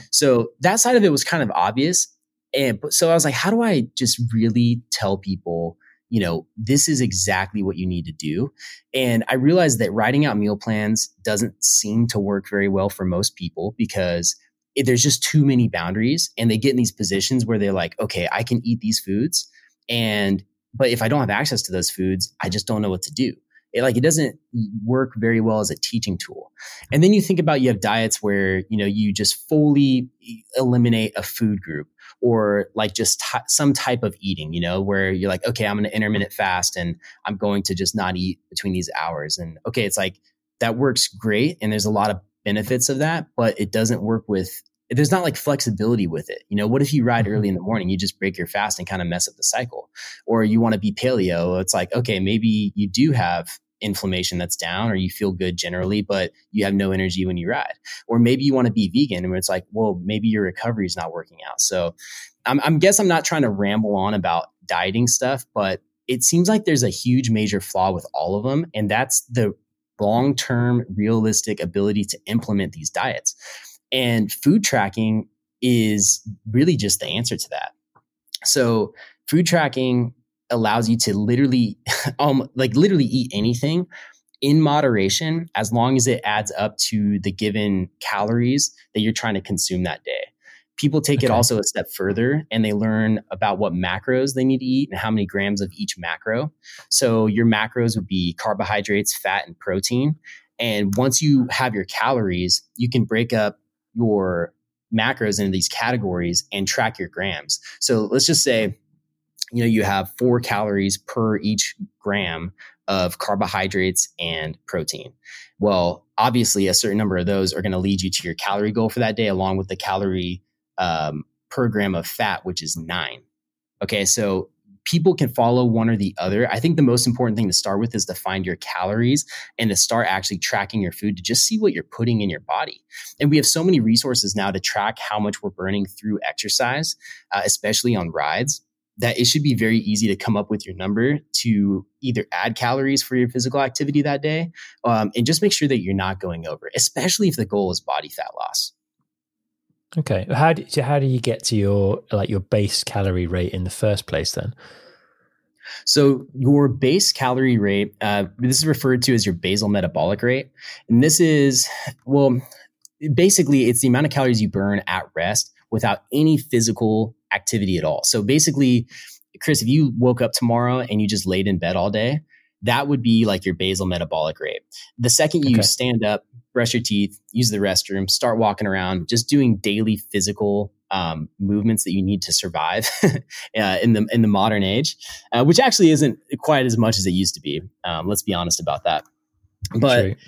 So that side of it was kind of obvious. And so I was like, how do I just really tell people, you know, this is exactly what you need to do? And I realized that writing out meal plans doesn't seem to work very well for most people because it, there's just too many boundaries and they get in these positions where they're like, okay, I can eat these foods. And, but if I don't have access to those foods, I just don't know what to do. It, like, it doesn't work very well as a teaching tool. And then you think about, you have diets where, you know, you just fully eliminate a food group or like just t- some type of eating, you know, where you're like, okay, I'm going to intermittent fast and I'm going to just not eat between these hours. And okay, it's like, that works great. And there's a lot of benefits of that, but it doesn't work with, there's not like flexibility with it. You know, what if you ride early in the morning, you just break your fast and kind of mess up the cycle? Or you want to be paleo. It's like, okay, maybe you do have inflammation that's down or you feel good generally, but you have no energy when you ride. Or maybe you want to be vegan and it's like, well, maybe your recovery is not working out. So I'm, I'm guess I'm not trying to ramble on about dieting stuff, but it seems like there's a huge major flaw with all of them. And that's the long-term realistic ability to implement these diets. And food tracking is really just the answer to that. So food tracking allows you to literally, um, like literally eat anything in moderation, as long as it adds up to the given calories that you're trying to consume that day. People take okay. it also a step further and they learn about what macros they need to eat and how many grams of each macro. So your macros would be carbohydrates, fat, and protein. And once you have your calories, you can break up your macros into these categories and track your grams. So let's just say, you know, you have four calories per each gram of carbohydrates and protein. Well, obviously a certain number of those are going to lead you to your calorie goal for that day, along with the calorie um, per gram of fat, which is nine. Okay. So people can follow one or the other. I think the most important thing to start with is to find your calories and to start actually tracking your food to just see what you're putting in your body. And we have so many resources now to track how much we're burning through exercise, uh, especially on rides, that it should be very easy to come up with your number to either add calories for your physical activity that day, um, and just make sure that you're not going over, especially if the goal is body fat loss. Okay. How do, so how do you get to your, like your base calorie rate in the first place then? So your base calorie rate, uh, this is referred to as your basal metabolic rate. And this is, well, basically it's the amount of calories you burn at rest without any physical activity at all. So basically, Chris, if you woke up tomorrow and you just laid in bed all day, that would be like your basal metabolic rate. The second you okay. stand up, brush your teeth, use the restroom, start walking around, just doing daily physical um, movements that you need to survive uh, in the in the modern age, uh, which actually isn't quite as much as it used to be. Um, let's be honest about that. But True.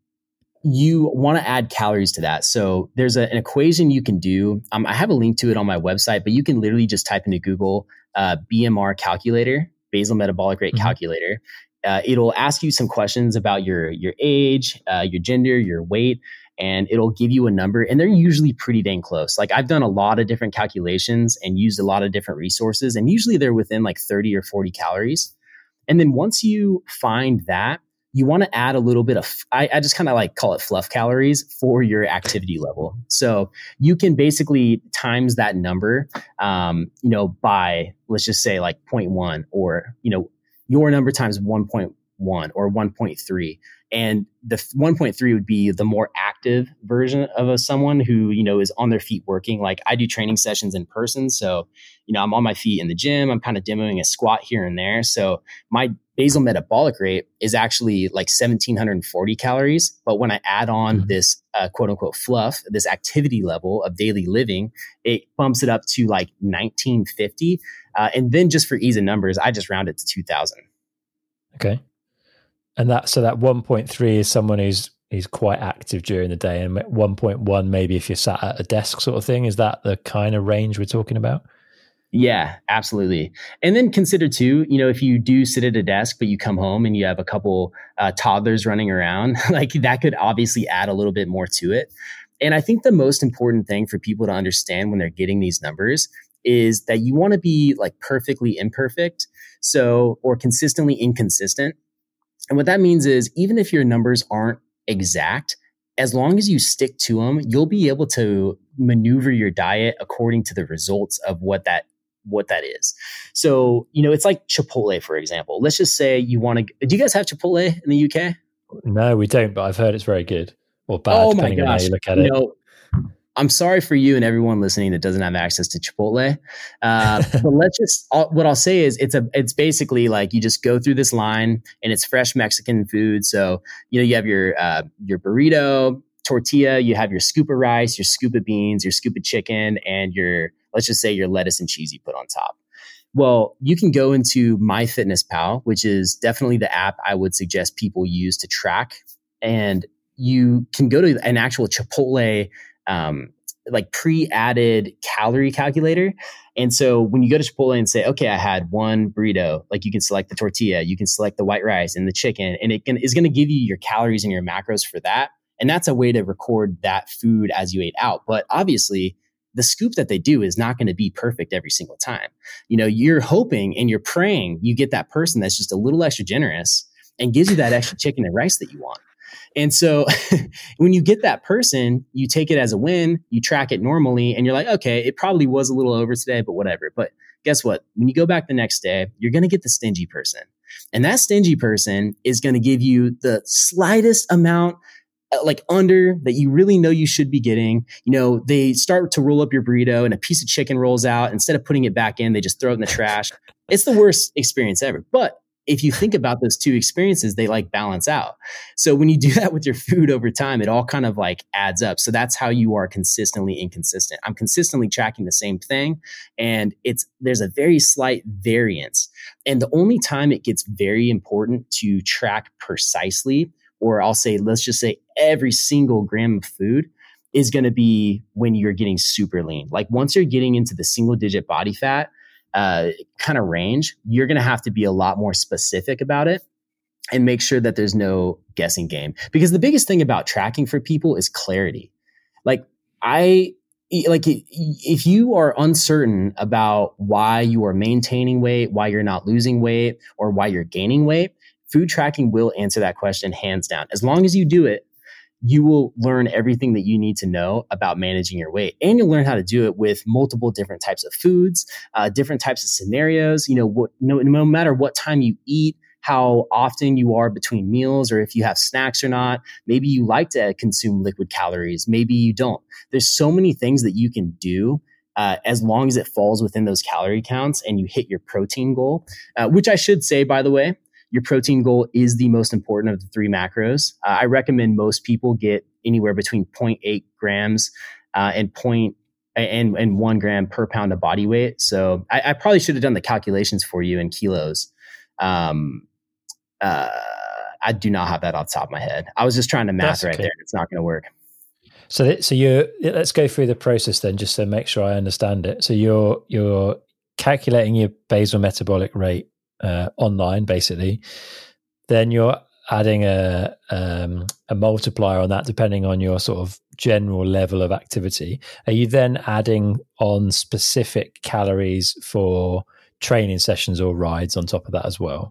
You want to add calories to that. So there's a, an equation you can do. Um, I have a link to it on my website, but you can literally just type into Google uh, B M R calculator, basal metabolic rate mm-hmm. calculator. Uh, it'll ask you some questions about your your age, uh, your gender, your weight, and it'll give you a number. And they're usually pretty dang close. Like I've done a lot of different calculations and used a lot of different resources, and usually they're within like thirty or forty calories. And then once you find that, you want to add a little bit of, I, I just kind of like call it fluff calories for your activity level. So you can basically times that number, um, you know, by, let's just say like zero point one, or, you know, your number times one point one or one point three. And the one point three would be the more active version of a, someone who, you know, is on their feet working. Like I do training sessions in person. So, you know, I'm on my feet in the gym. I'm kind of demoing a squat here and there. So my basal metabolic rate is actually like one thousand seven hundred forty calories. But when I add on mm-hmm. this uh, quote unquote fluff, this activity level of daily living, it bumps it up to like nineteen fifty. Uh, and then just for ease of numbers, I just round it to two thousand. Okay. And that, so that one point three is someone who's is quite active during the day, and one point one maybe if you're sat at a desk sort of thing. Is that the kind of range we're talking about? Yeah, absolutely. And then consider too, you know, if you do sit at a desk, but you come home and you have a couple uh, toddlers running around, like that could obviously add a little bit more to it. And I think the most important thing for people to understand when they're getting these numbers is that you want to be like perfectly imperfect. So, or consistently inconsistent. And what that means is even if your numbers aren't exact, as long as you stick to them, you'll be able to maneuver your diet according to the results of what that what that is. So, you know, it's like Chipotle, for example. Let's just say you want to, do you guys have Chipotle in the U K? No, we don't, but I've heard it's very good or bad, oh my depending gosh. on how you look at you it. Know, I'm sorry for you and everyone listening that doesn't have access to Chipotle. Uh, but let's just, I'll, what I'll say is it's a, it's basically like you just go through this line and it's fresh Mexican food. So, you know, you have your, uh, your burrito, tortilla, you have your scoop of rice, your scoop of beans, your scoop of chicken, and your, let's just say your lettuce and cheese you put on top. Well, you can go into MyFitnessPal, which is definitely the app I would suggest people use to track. And you can go to an actual Chipotle, um, like pre-added calorie calculator. And so when you go to Chipotle and say, okay, I had one burrito, like you can select the tortilla, you can select the white rice and the chicken, and it can, is going to give you your calories and your macros for that. And that's a way to record that food as you ate out. But obviously, the scoop that they do is not going to be perfect every single time. You know, you're hoping and you're praying you get that person that's just a little extra generous and gives you that extra chicken and rice that you want. And so when you get that person, you take it as a win, you track it normally, and you're like, okay, it probably was a little over today, but whatever. But guess what? When you go back the next day, you're going to get the stingy person. And that stingy person is going to give you the slightest amount like under that you really know you should be getting. You know, they start to roll up your burrito and a piece of chicken rolls out. Instead of putting it back in, they just throw it in the trash. It's the worst experience ever. But if you think about those two experiences, they like balance out. So when you do that with your food over time, it all kind of like adds up. So that's how you are consistently inconsistent. I'm consistently tracking the same thing, and it's there's a very slight variance. And the only time it gets very important to track precisely, or I'll say, let's just say every single gram of food, is going to be when you're getting super lean. Like once you're getting into the single digit body fat uh, kind of range, you're going to have to be a lot more specific about it and make sure that there's no guessing game. Because the biggest thing about tracking for people is clarity. Like I, like if you are uncertain about why you are maintaining weight, why you're not losing weight, or why you're gaining weight, food tracking will answer that question hands down. As long as you do it, you will learn everything that you need to know about managing your weight. And you'll learn how to do it with multiple different types of foods, uh, different types of scenarios. You know, what, no, no matter what time you eat, how often you are between meals, or if you have snacks or not. Maybe you like to consume liquid calories. Maybe you don't. There's so many things that you can do uh, as long as it falls within those calorie counts and you hit your protein goal, uh, which I should say, by the way, your protein goal is the most important of the three macros. Uh, I recommend most people get anywhere between zero point eight grams uh, and point and and one gram per pound of body weight. So I, I probably should have done the calculations for you in kilos. Um, uh, I do not have that off the top of my head. I was just trying to math That's right okay. there. It's not going to work. So, that, so you let's go through the process then, just to make sure I understand it. So you're you're calculating your basal metabolic rate uh, online, basically. Then you're adding a um, a multiplier on that, depending on your sort of general level of activity. Are you then adding on specific calories for training sessions or rides on top of that as well?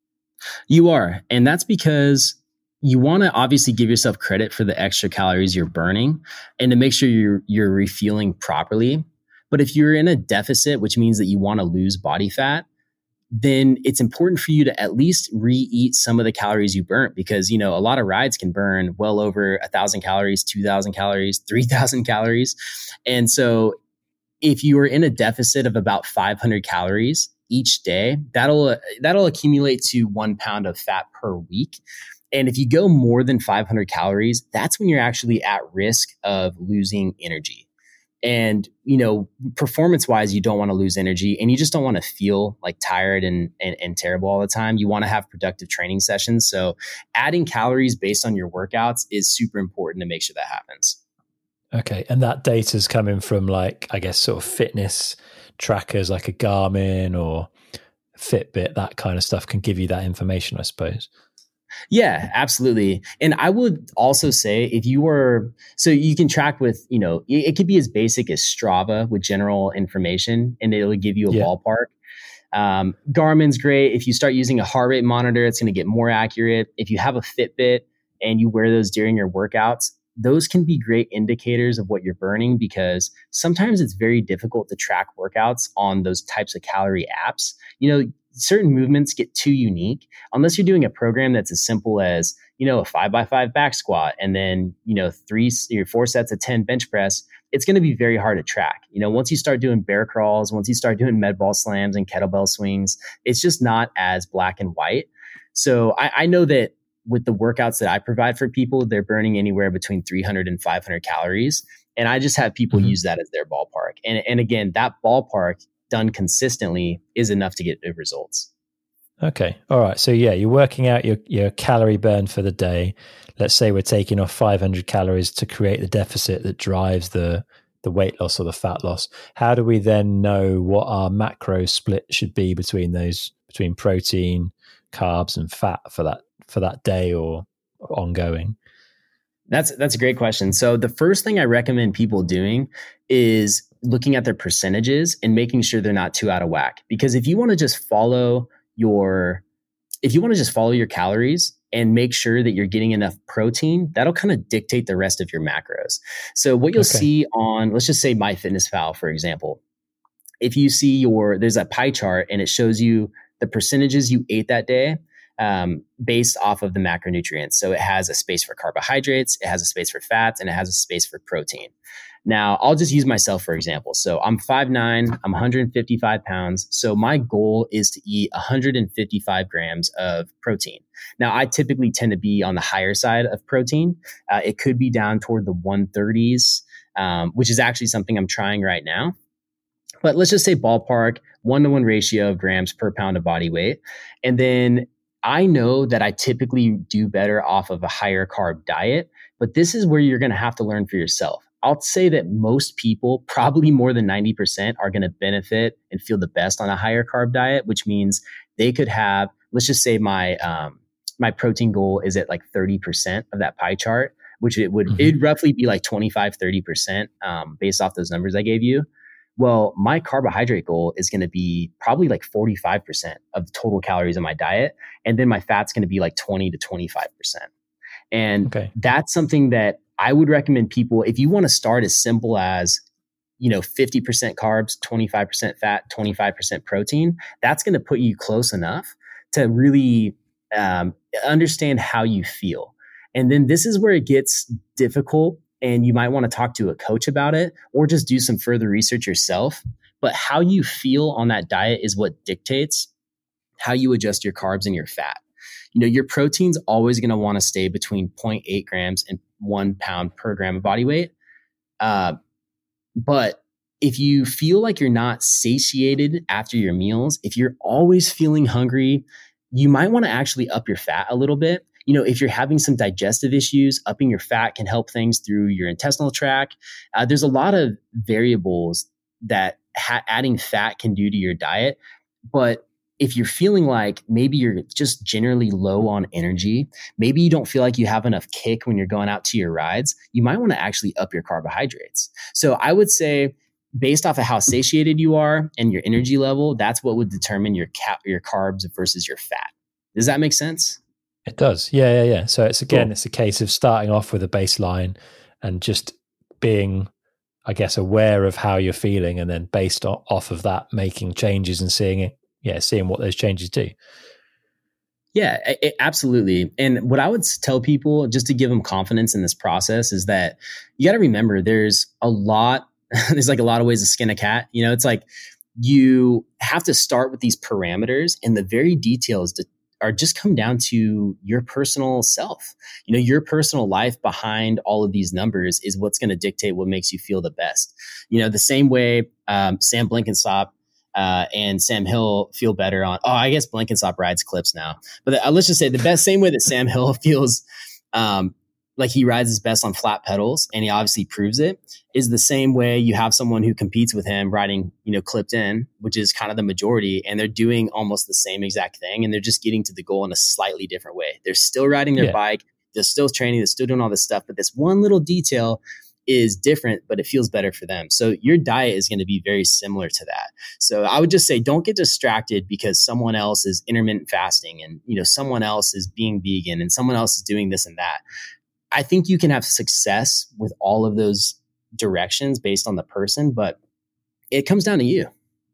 You are, and that's because you want to obviously give yourself credit for the extra calories you're burning and to make sure you're you're refueling properly. But if you're in a deficit, which means that you want to lose body fat, then it's important for you to at least re-eat some of the calories you burnt, because, you know, a lot of rides can burn well over a thousand calories, two thousand calories, three thousand calories. And so if you are in a deficit of about five hundred calories each day, that'll, that'll accumulate to one pound of fat per week. And if you go more than five hundred calories, that's when you're actually at risk of losing energy. And, you know, performance wise, you don't want to lose energy and you just don't want to feel like tired and, and, and terrible all the time. You want to have productive training sessions. So adding calories based on your workouts is super important to make sure that happens. Okay. And that data is coming from like, I guess, sort of fitness trackers like a Garmin or Fitbit, that kind of stuff can give you that information, I suppose. Yeah, absolutely. And I would also say if you were, so you can track with, you know, it, it could be as basic as Strava with general information and it'll give you a yeah. ballpark. Um, Garmin's great. If you start using a heart rate monitor, it's going to get more accurate. If you have a Fitbit and you wear those during your workouts, those can be great indicators of what you're burning because sometimes it's very difficult to track workouts on those types of calorie apps. You know, certain movements get too unique unless you're doing a program that's as simple as, you know, a five by five back squat and then, you know, three or four sets of ten bench press. It's going to be very hard to track. You know, once you start doing bear crawls, once you start doing med ball slams and kettlebell swings, it's just not as black and white. So I, I know that with the workouts that I provide for people, they're burning anywhere between three hundred and five hundred calories. And I just have people mm-hmm. use that as their ballpark. And, and again, that ballpark done consistently is enough to get good results. Okay. All right. So yeah, you're working out your, your calorie burn for the day. Let's say we're taking off five hundred calories to create the deficit that drives the, the weight loss or the fat loss. How do we then know what our macro split should be between those, between protein, carbs and fat for that, for that day or ongoing? That's, that's a great question. So the first thing I recommend people doing is looking at their percentages and making sure they're not too out of whack. Because if you want to just follow your, if you want to just follow your calories and make sure that you're getting enough protein, that'll kind of dictate the rest of your macros. So what you'll okay. see on, let's just say MyFitnessPal, for example, if you see your, there's a pie chart and it shows you the percentages you ate that day um, based off of the macronutrients. So it has a space for carbohydrates, it has a space for fats, and it has a space for protein. Now, I'll just use myself for example. So I'm five nine, I'm one hundred fifty-five pounds. So my goal is to eat one hundred fifty-five grams of protein. Now, I typically tend to be on the higher side of protein. Uh, it could be down toward the one thirties, um, which is actually something I'm trying right now. But let's just say ballpark, one-to-one ratio of grams per pound of body weight. And then I know that I typically do better off of a higher carb diet, but this is where you're going to have to learn for yourself. I'll say that most people, probably more than ninety percent, are going to benefit and feel the best on a higher carb diet, which means they could have, let's just say my um, my protein goal is at like thirty percent of that pie chart, which it would mm-hmm. it'd roughly be like twenty-five, thirty percent um, based off those numbers I gave you. Well, my carbohydrate goal is going to be probably like forty-five percent of the total calories in my diet. And then my fat's going to be like twenty to twenty-five percent. And okay. that's something that I would recommend people, if you want to start as simple as, you know, fifty percent carbs, twenty-five percent fat, twenty-five percent protein, that's going to put you close enough to really um, understand how you feel. And then this is where it gets difficult. And you might want to talk to a coach about it or just do some further research yourself. But how you feel on that diet is what dictates how you adjust your carbs and your fat. You know, your protein's always going to want to stay between zero point eight grams and one pound per gram of body weight. Uh, but if you feel like you're not satiated after your meals, if you're always feeling hungry, you might want to actually up your fat a little bit. You know, if you're having some digestive issues, upping your fat can help things through your intestinal tract. Uh, there's a lot of variables that ha- adding fat can do to your diet. But if you're feeling like maybe you're just generally low on energy, maybe you don't feel like you have enough kick when you're going out to your rides, you might want to actually up your carbohydrates. So I would say based off of how satiated you are and your energy level, that's what would determine your ca- your carbs versus your fat. Does that make sense? It does. Yeah, yeah, yeah. So it's again, cool. It's a case of starting off with a baseline and just being, I guess, aware of how you're feeling, and then based off of that, making changes and seeing it, yeah, seeing what those changes do. Yeah, it, absolutely. And what I would tell people, just to give them confidence in this process, is that you got to remember there's a lot, there's like a lot of ways to skin a cat. You know, it's like you have to start with these parameters, and the very details to are just come down to your personal self. You know, your personal life behind all of these numbers is what's going to dictate what makes you feel the best. You know, the same way um, Sam Blenkinsop uh, and Sam Hill feel better on, oh, I guess Blenkinsop rides clips now. But uh, let's just say the best, same way that Sam Hill feels um, like he rides his best on flat pedals, and he obviously proves it, is the same way you have someone who competes with him riding, you know, clipped in, which is kind of the majority, and they're doing almost the same exact thing, and they're just getting to the goal in a slightly different way. They're still riding their yeah. bike, they're still training, they're still doing all this stuff, but this one little detail is different, but it feels better for them. So your diet is going to be very similar to that. So I would just say, don't get distracted because someone else is intermittent fasting, and, you know, someone else is being vegan, and someone else is doing this and that. I think you can have success with all of those directions based on the person, but it comes down to you.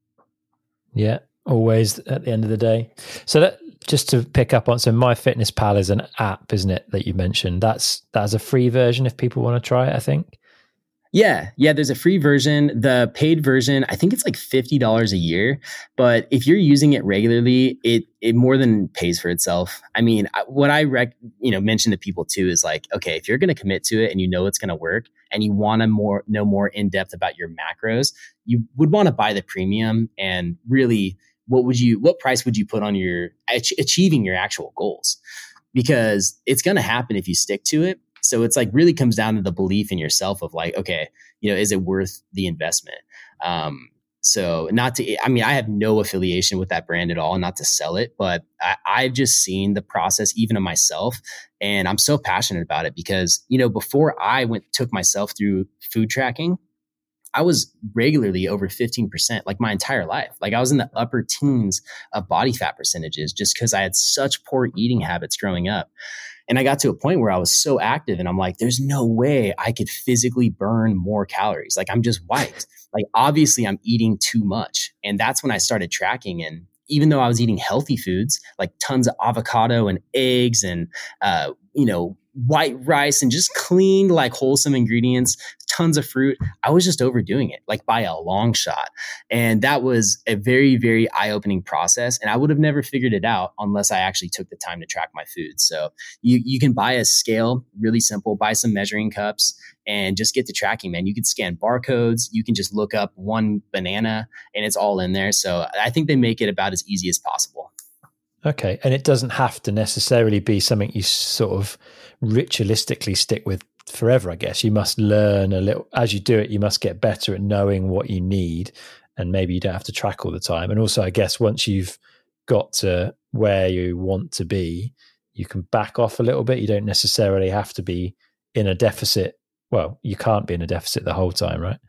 Yeah, always at the end of the day. So that, just to pick up on, so MyFitnessPal is an app, isn't it, that you mentioned? That's that's a free version if people want to try it, I think. Yeah, yeah, there's a free version. The paid version, I think it's like fifty dollars a year. But if you're using it regularly, it it more than pays for itself. I mean, what I rec, you know, mention to people too is like, okay, if you're going to commit to it and you know it's going to work, and you want to more know more in depth about your macros, you would want to buy the premium. And really, what would you, what price would you put on your ach- achieving your actual goals? Because it's going to happen if you stick to it. So it's like really comes down to the belief in yourself of like, okay, you know, is it worth the investment? Um, so not to, I mean, I have no affiliation with that brand at all, not to sell it, but I, I've just seen the process even of myself. And I'm so passionate about it because, you know, before I went, took myself through food tracking, I was regularly over fifteen percent like my entire life. Like I was in the upper teens of body fat percentages just because I had such poor eating habits growing up. And I got to a point where I was so active and I'm like, there's no way I could physically burn more calories. Like I'm just wiped. Like obviously I'm eating too much. And that's when I started tracking. And even though I was eating healthy foods, like tons of avocado and eggs and, uh, you know, white rice and just clean, like wholesome ingredients, tons of fruit, I was just overdoing it, like by a long shot. And that was a very, very eye-opening process. And I would have never figured it out unless I actually took the time to track my food. So you, you can buy a scale, really simple, buy some measuring cups and just get to tracking, man. You can scan barcodes. You can just look up one banana and it's all in there. So I think they make it about as easy as possible. Okay. And it doesn't have to necessarily be something you sort of ritualistically stick with forever, I guess. You must learn a little as you do it. You must get better at knowing what you need, and maybe you don't have to track all the time. And also, I guess once you've got to where you want to be, you can back off a little bit. You don't necessarily have to be in a deficit. Well, you can't be in a deficit the whole time, right?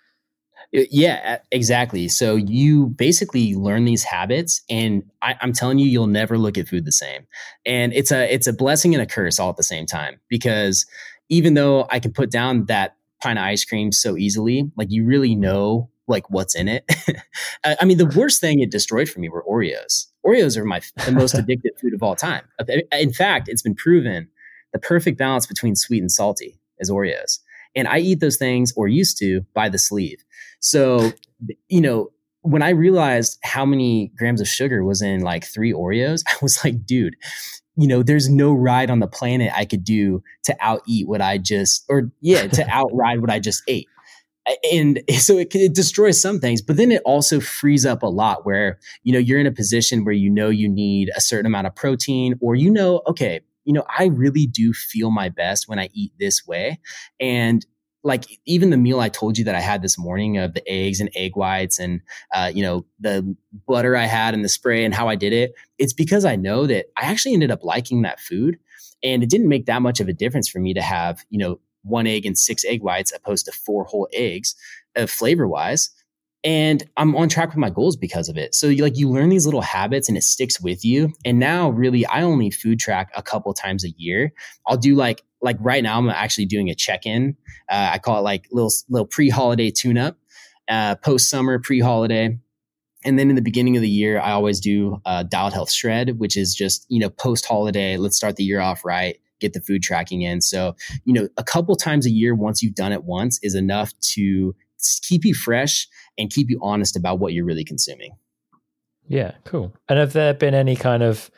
Yeah, exactly. So you basically learn these habits, and I, I'm telling you, you'll never look at food the same. And it's a it's a blessing and a curse all at the same time, because even though I can put down that pint of ice cream so easily, like you really know like what's in it. I mean, the worst thing it destroyed for me were Oreos. Oreos are my the most addictive food of all time. In fact, it's been proven the perfect balance between sweet and salty is Oreos. And I eat those things, or used to, by the sleeve. So, you know, when I realized how many grams of sugar was in like three Oreos, I was like, dude, you know, there's no ride on the planet I could do to out eat what I just, or yeah, to outride what I just ate. And so it, it destroys some things, but then it also frees up a lot where, you know, you're in a position where you know you need a certain amount of protein, or, you know, okay, you know, I really do feel my best when I eat this way. And like even the meal I told you that I had this morning of the eggs and egg whites and, uh, you know, the butter I had and the spray and how I did it, it's because I know that I actually ended up liking that food. And it didn't make that much of a difference for me to have, you know, one egg and six egg whites opposed to four whole eggs uh, flavor wise. And I'm on track with my goals because of it. So you like, you learn these little habits and it sticks with you. And now really, I only food track a couple times a year. I'll do like, like right now I'm actually doing a check-in. Uh, I call it like little, little pre-holiday tune-up, uh, post-summer, pre-holiday. And then in the beginning of the year, I always do a Dialed Health Shred, which is just, you know, post-holiday, let's start the year off right, get the food tracking in. So, you know, a couple times a year, once you've done it once, is enough to keep you fresh and keep you honest about what you're really consuming. Yeah, cool. And have there been any kind of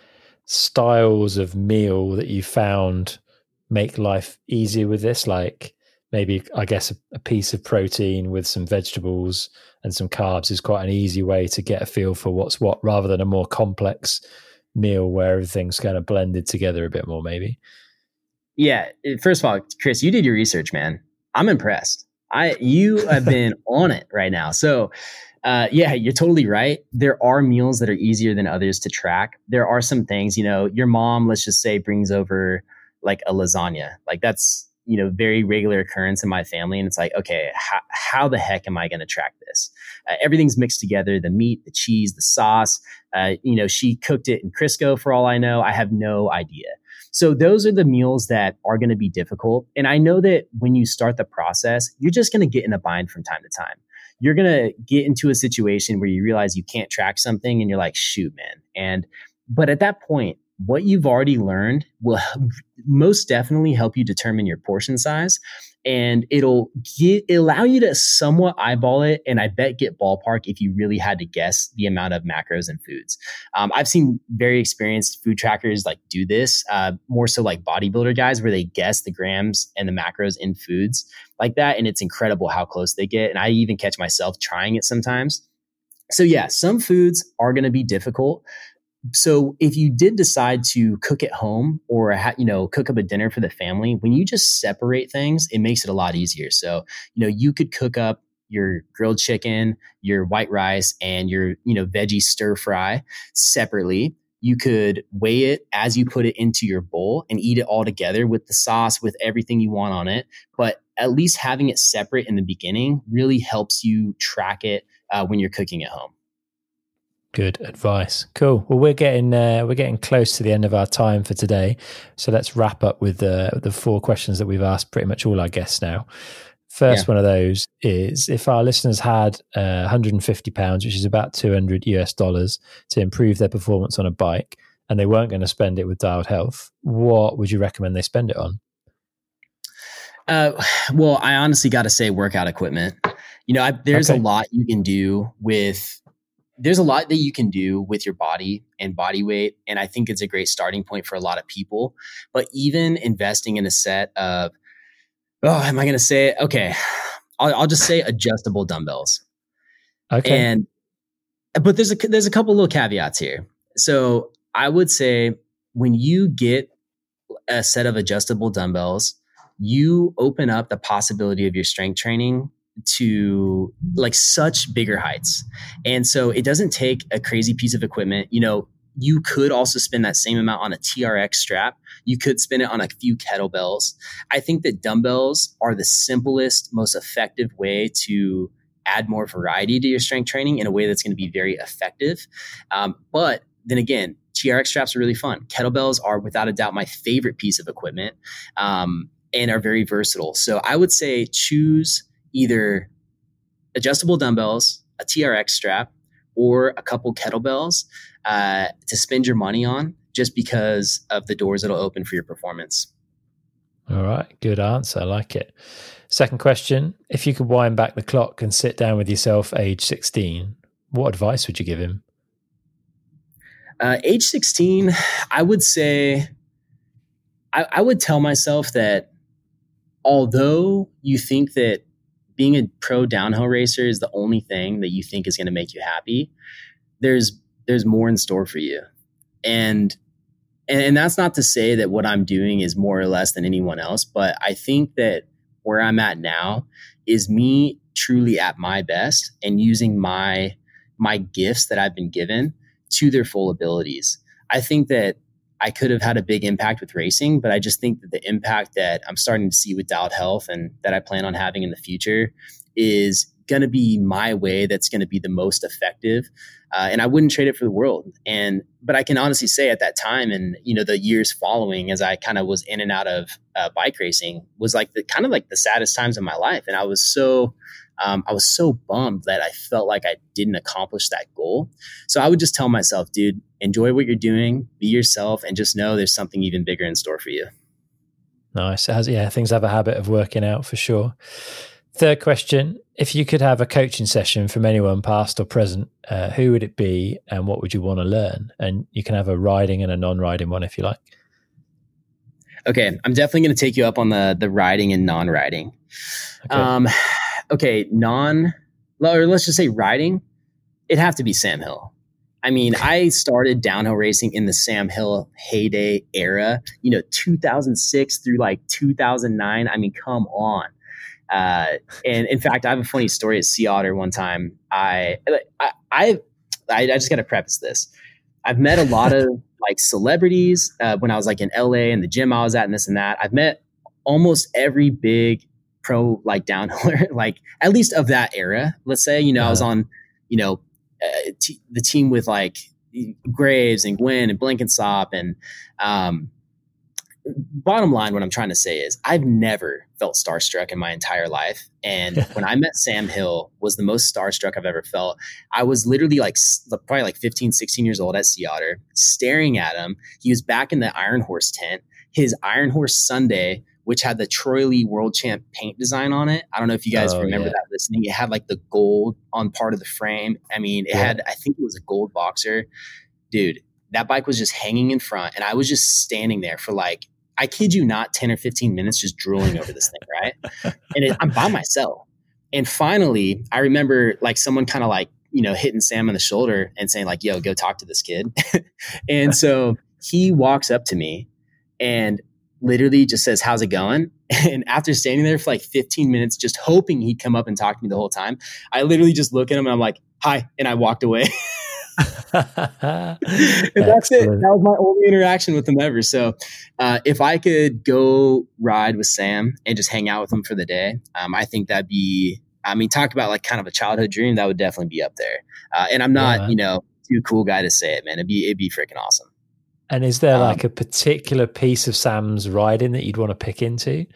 styles of meal that you found make life easier with this? Like maybe, I guess, a, a piece of protein with some vegetables and some carbs is quite an easy way to get a feel for what's what, rather than a more complex meal where everything's kind of blended together a bit more, maybe. Yeah. First of all, Chris, you did your research, man. I'm impressed. I you have been on it right now. So uh, yeah, you're totally right. There are meals that are easier than others to track. There are some things, you know, your mom, let's just say, brings over like a lasagna. Like that's, you know, very regular occurrence in my family. And it's like, okay, how, how the heck am I going to track this? Uh, everything's mixed together, the meat, the cheese, the sauce. Uh, you know, she cooked it in Crisco for all I know. I have no idea. So those are the meals that are going to be difficult. And I know that when you start the process, you're just going to get in a bind from time to time. You're going to get into a situation where you realize you can't track something and you're like, shoot, man. And, but at that point, what you've already learned will most definitely help you determine your portion size. And it'll get, it'll allow you to somewhat eyeball it. And I bet get ballpark if you really had to guess the amount of macros and foods. Um, I've seen very experienced food trackers like do this, uh, more so like bodybuilder guys where they guess the grams and the macros in foods like that. And it's incredible how close they get. And I even catch myself trying it sometimes. So yeah, some foods are going to be difficult. So if you did decide to cook at home or, ha- you know, cook up a dinner for the family, when you just separate things, it makes it a lot easier. So, you know, you could cook up your grilled chicken, your white rice, and your, you know, veggie stir fry separately. You could weigh it as you put it into your bowl and eat it all together with the sauce, with everything you want on it. But at least having it separate in the beginning really helps you track it uh, when you're cooking at home. Good advice. Cool. Well, we're getting uh, we're getting close to the end of our time for today, so let's wrap up with the the four questions that we've asked pretty much all our guests now. First yeah. one of those is, if our listeners had uh, one hundred fifty pounds, which is about two hundred US dollars, to improve their performance on a bike, and they weren't going to spend it with Dialed Health, what would you recommend they spend it on? Uh, well, I honestly got to say workout equipment. You know, I, there's okay. a lot you can do with. There's a lot that you can do with your body and body weight. And I think it's a great starting point for a lot of people. But even investing in a set of, oh, am I going to say it? Okay. I'll, I'll just say adjustable dumbbells. Okay. And, but there's a, there's a couple little caveats here. So I would say when you get a set of adjustable dumbbells, you open up the possibility of your strength training to like such bigger heights. And so it doesn't take a crazy piece of equipment. You know, you could also spend that same amount on a T R X strap. You could spend it on a few kettlebells. I think that dumbbells are the simplest, most effective way to add more variety to your strength training in a way that's going to be very effective. Um, but then again, T R X straps are really fun. Kettlebells are without a doubt my favorite piece of equipment, um, and are very versatile. So I would say choose either adjustable dumbbells, a T R X strap, or a couple kettlebells uh, to spend your money on, just because of the doors it'll open for your performance. All right. Good answer. I like it. Second question. If you could wind back the clock and sit down with yourself age sixteen, what advice would you give him? Uh, age sixteen, I would say, I, I would tell myself that although you think that being a pro downhill racer is the only thing that you think is going to make you happy, there's there's more in store for you. And, and and that's not to say that what I'm doing is more or less than anyone else, but I think that where I'm at now is me truly at my best and using my my gifts that I've been given to their full abilities. I think that I could have had a big impact with racing, but I just think that the impact that I'm starting to see with Dialed Health and that I plan on having in the future is going to be my way that's going to be the most effective. Uh, and I wouldn't trade it for the world. And, but I can honestly say at that time and, you know, the years following as I kind of was in and out of uh, bike racing was like the kind of like the saddest times of my life. And I was so, um, I was so bummed that I felt like I didn't accomplish that goal. So I would just tell myself, dude, enjoy what you're doing, be yourself, and just know there's something even bigger in store for you. Nice. As, yeah, things have a habit of working out for sure. Third question, if you could have a coaching session from anyone past or present, uh, who would it be and what would you want to learn? And you can have a riding and a non-riding one if you like. Okay, I'm definitely going to take you up on the the riding and non-riding. Okay, um, okay non, or let's just say riding, it'd have to be Sam Hill. I mean, I started downhill racing in the Sam Hill heyday era, you know, two thousand six through like two thousand nine. I mean, come on. Uh, and in fact, I have a funny story at Sea Otter one time. I, I, I, I just got to preface this. I've met a lot of like celebrities uh, when I was like in L A and the gym I was at and this and that. I've met almost every big pro like downhiller, like at least of that era. Let's say, you know, uh-huh. I was on, you know, uh, t- the team with like Graves and Gwynn and Blinkensop and, um, bottom line, what I'm trying to say is I've never felt starstruck in my entire life. And when I met Sam Hill was the most starstruck I've ever felt. I was literally like probably like fifteen, sixteen years old at Sea Otter staring at him. He was back in the Iron Horse tent, his Iron Horse Sunday, which had the Troy Lee World Champ paint design on it. I don't know if you guys oh, remember yeah. that listening. It had like the gold on part of the frame. I mean, it yeah. had, I think it was a gold Boxer. Dude, that bike was just hanging in front. And I was just standing there for like, I kid you not, ten or fifteen minutes just drooling over this thing, right? And it, I'm by myself. And finally, I remember like someone kind of like, you know, hitting Sam on the shoulder and saying like, yo, go talk to this kid. And so he walks up to me and literally just says, how's it going? And after standing there for like fifteen minutes, just hoping he'd come up and talk to me the whole time, I literally just look at him and I'm like, hi. And I walked away. And that's it. That was my only interaction with him ever. So uh, if I could go ride with Sam and just hang out with him for the day, um, I think that'd be, I mean, talk about like kind of a childhood dream. That would definitely be up there. Uh, and I'm not, yeah. you know, too cool guy to say it, man. It'd be, it'd be freaking awesome. And is there um, like a particular piece of Sam's riding that you'd want to pick into?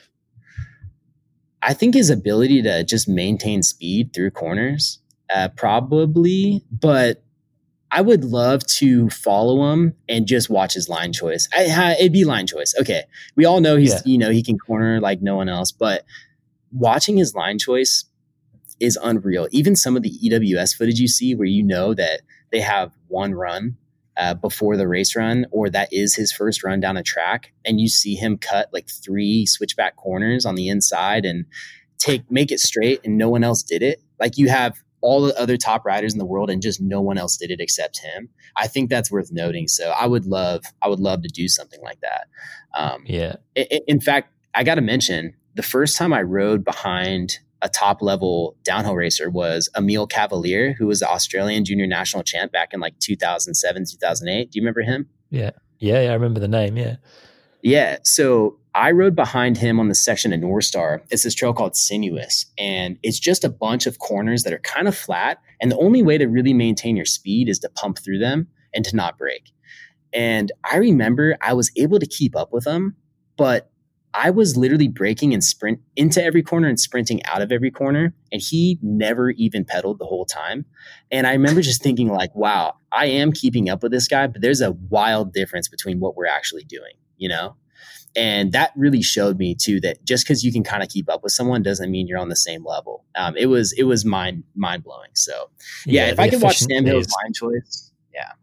I think his ability to just maintain speed through corners, uh, probably, but I would love to follow him and just watch his line choice. I, it'd be line choice. Okay. We all know he's, yeah. you know, he can corner like no one else, but watching his line choice is unreal. Even some of the E W S footage you see where you know that they have one run uh, before the race run, or that is his first run down a track. And you see him cut like three switchback corners on the inside and take, make it straight and no one else did it. Like you have all the other top riders in the world and just no one else did it except him. I think that's worth noting. So I would love, I would love to do something like that. Um, yeah. In, in fact, I got to mention the first time I rode behind a top level downhill racer was Emile Cavalier, who was the Australian junior national champ back in like two thousand seven, two thousand eight. Do you remember him? Yeah. Yeah. yeah I remember the name. Yeah. Yeah. So I rode behind him on the section of North Star. It's this trail called Sinuous, and it's just a bunch of corners that are kind of flat. And the only way to really maintain your speed is to pump through them and to not brake. And I remember I was able to keep up with him, but I was literally braking and sprint into every corner and sprinting out of every corner. And he never even pedaled the whole time. And I remember just thinking like, wow, I am keeping up with this guy, but there's a wild difference between what we're actually doing, you know? And that really showed me too, that just because you can kind of keep up with someone doesn't mean you're on the same level. Um, it was, it was mind, mind blowing. So yeah, yeah if I could watch Sam Hill's line choice. Yeah.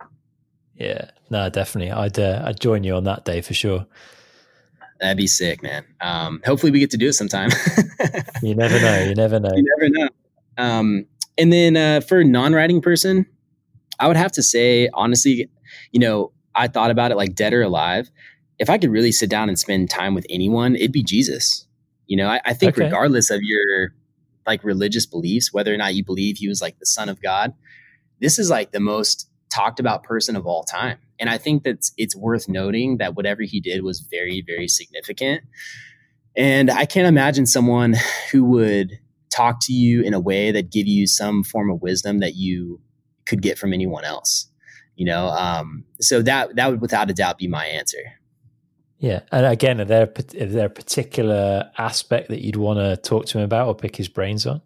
Yeah, no, definitely. I'd, uh, I'd join you on that day for sure. That'd be sick, man. Um, hopefully we get to do it sometime. You never know. You never know. You never know. Um, and then uh, for a non-riding person, I would have to say, honestly, you know, I thought about it like dead or alive. If I could really sit down and spend time with anyone, it'd be Jesus. You know, I, I think okay. regardless of your like religious beliefs, whether or not you believe he was like the son of God, this is like the most talked about person of all time. And I think that it's worth noting that whatever he did was very, very significant. And I can't imagine someone who would talk to you in a way that give you some form of wisdom that you could get from anyone else. You know, um, so that that would without a doubt be my answer. Yeah. And again, are there, is there a particular aspect that you'd want to talk to him about or pick his brains on?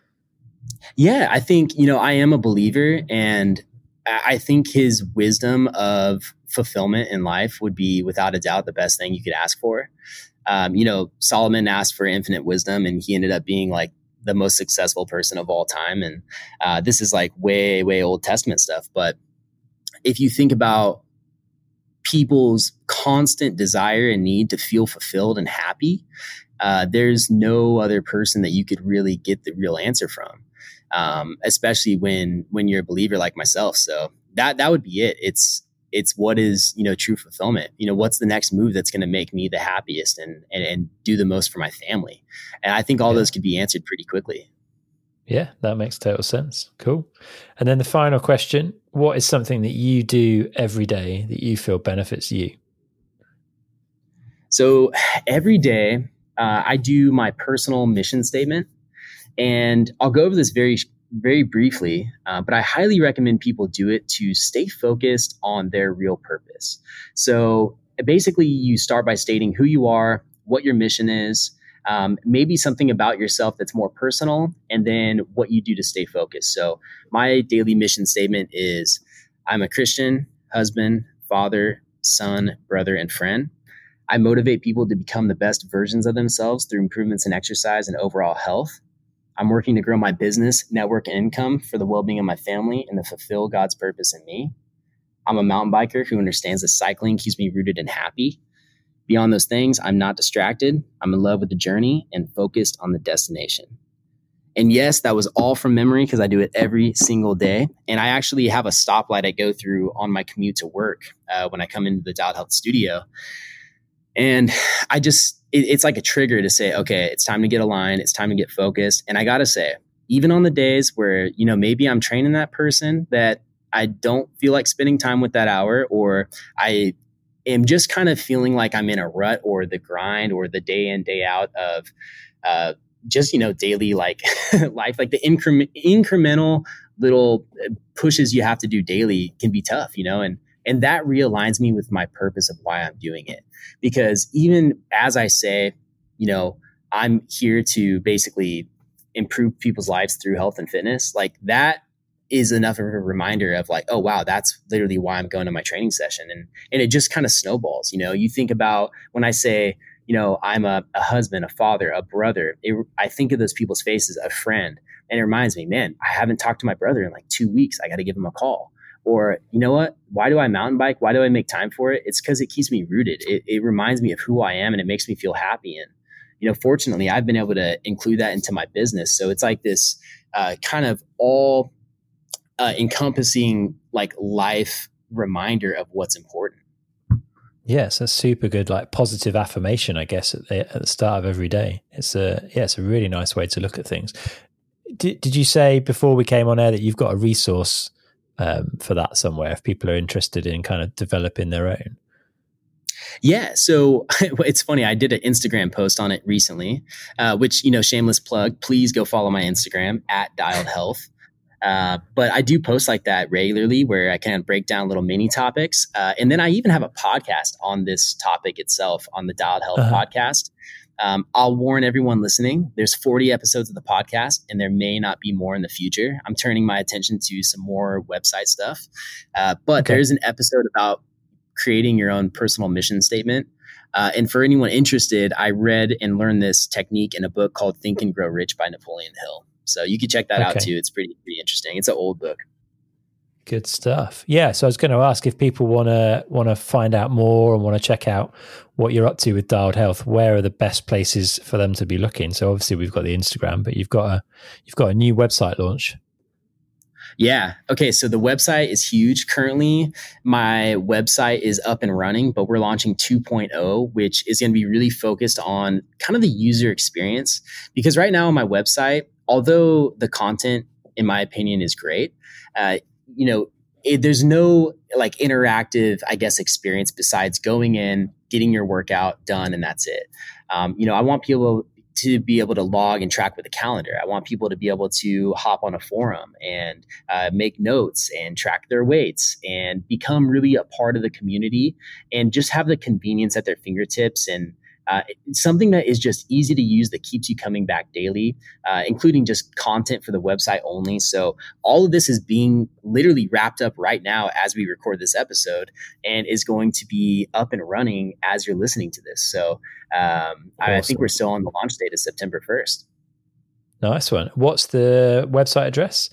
Yeah, I think, you know, I am a believer, and I think his wisdom of fulfillment in life would be without a doubt the best thing you could ask for. Um, you know, Solomon asked for infinite wisdom, and he ended up being like the most successful person of all time. And uh, this is like way, way Old Testament stuff. But if you think about people's constant desire and need to feel fulfilled and happy, uh, there's no other person that you could really get the real answer from, um, especially when when you're a believer like myself. So that that would be it. It's it's what is, you know, true fulfillment. You know, what's the next move that's going to make me the happiest and, and and do the most for my family? And I think all yeah. those could be answered pretty quickly. Yeah, that makes total sense. Cool. And then the final question, what is something that you do every day that you feel benefits you? So every day uh, I do my personal mission statement, and I'll go over this very, very briefly, uh, but I highly recommend people do it to stay focused on their real purpose. So basically you start by stating who you are, what your mission is, Um, maybe something about yourself that's more personal, and then what you do to stay focused. So my daily mission statement is I'm a Christian, husband, father, son, brother, and friend. I motivate people to become the best versions of themselves through improvements in exercise and overall health. I'm working to grow my business, network, and income for the well-being of my family and to fulfill God's purpose in me. I'm a mountain biker who understands that cycling keeps me rooted and happy. Beyond those things, I'm not distracted. I'm in love with the journey and focused on the destination. And yes, that was all from memory because I do it every single day. And I actually have a stoplight I go through on my commute to work uh, when I come into the Dialed Health studio. And I just, it, it's like a trigger to say, okay, it's time to get aligned. It's time to get focused. And I got to say, even on the days where, you know, maybe I'm training that person that I don't feel like spending time with that hour, or I am just kind of feeling like I'm in a rut or the grind or the day in, day out of uh, just, you know, daily like life, like the increment, incremental little pushes you have to do daily can be tough, you know, and, and that realigns me with my purpose of why I'm doing it. Because even as I say, you know, I'm here to basically improve people's lives through health and fitness, like that is enough of a reminder of like, oh, wow, that's literally why I'm going to my training session. And, and it just kind of snowballs. You know, you think about when I say, you know, I'm a, a husband, a father, a brother, it, I think of those people's faces, a friend. And it reminds me, man, I haven't talked to my brother in like two weeks. I got to give him a call. Or, you know what, why do I mountain bike? Why do I make time for it? It's because it keeps me rooted. It, it reminds me of who I am, and it makes me feel happy. And, you know, fortunately, I've been able to include that into my business. So it's like this uh, kind of all Uh, encompassing like life reminder of what's important. Yes, that's super good. Like positive affirmation, I guess, at the, at the start of every day. It's a yeah, it's a really nice way to look at things. Did Did you say before we came on air that you've got a resource um, for that somewhere if people are interested in kind of developing their own? Yeah. So it's funny. I did an Instagram post on it recently, uh, which, you know, shameless plug, please go follow my Instagram at Dialed Health. Uh, but I do post like that regularly where I can break down little mini topics. Uh, and then I even have a podcast on this topic itself on the Dialed Health uh-huh. podcast. Um, I'll warn everyone listening, there's forty episodes of the podcast and there may not be more in the future. I'm turning my attention to some more website stuff. Uh, but okay. There's an episode about creating your own personal mission statement. Uh, and for anyone interested, I read and learned this technique in a book called Think and Grow Rich by Napoleon Hill. So you can check that okay. out too. It's pretty, pretty interesting. It's an old book. Good stuff. Yeah. So I was going to ask if people want to want to find out more and want to check out what you're up to with Dialed Health, where are the best places for them to be looking? So obviously we've got the Instagram, but you've got a you've got a new website launch. Yeah. Okay. So the website is huge. Currently, my website is up and running, but we're launching two point oh, which is going to be really focused on kind of the user experience. Because right now on my website, although the content, in my opinion, is great, uh, you know, it, there's no like interactive, I guess, experience besides going in, getting your workout done, and that's it. Um, you know, I want people to be able to log and track with a calendar. I want people to be able to hop on a forum and uh, make notes and track their weights and become really a part of the community and just have the convenience at their fingertips and Uh, it's something that is just easy to use that keeps you coming back daily, uh, including just content for the website only. So all of this is being literally wrapped up right now as we record this episode and is going to be up and running as you're listening to this. So um, awesome. I, I think we're still on the launch date of September first. Nice one. What's the website address?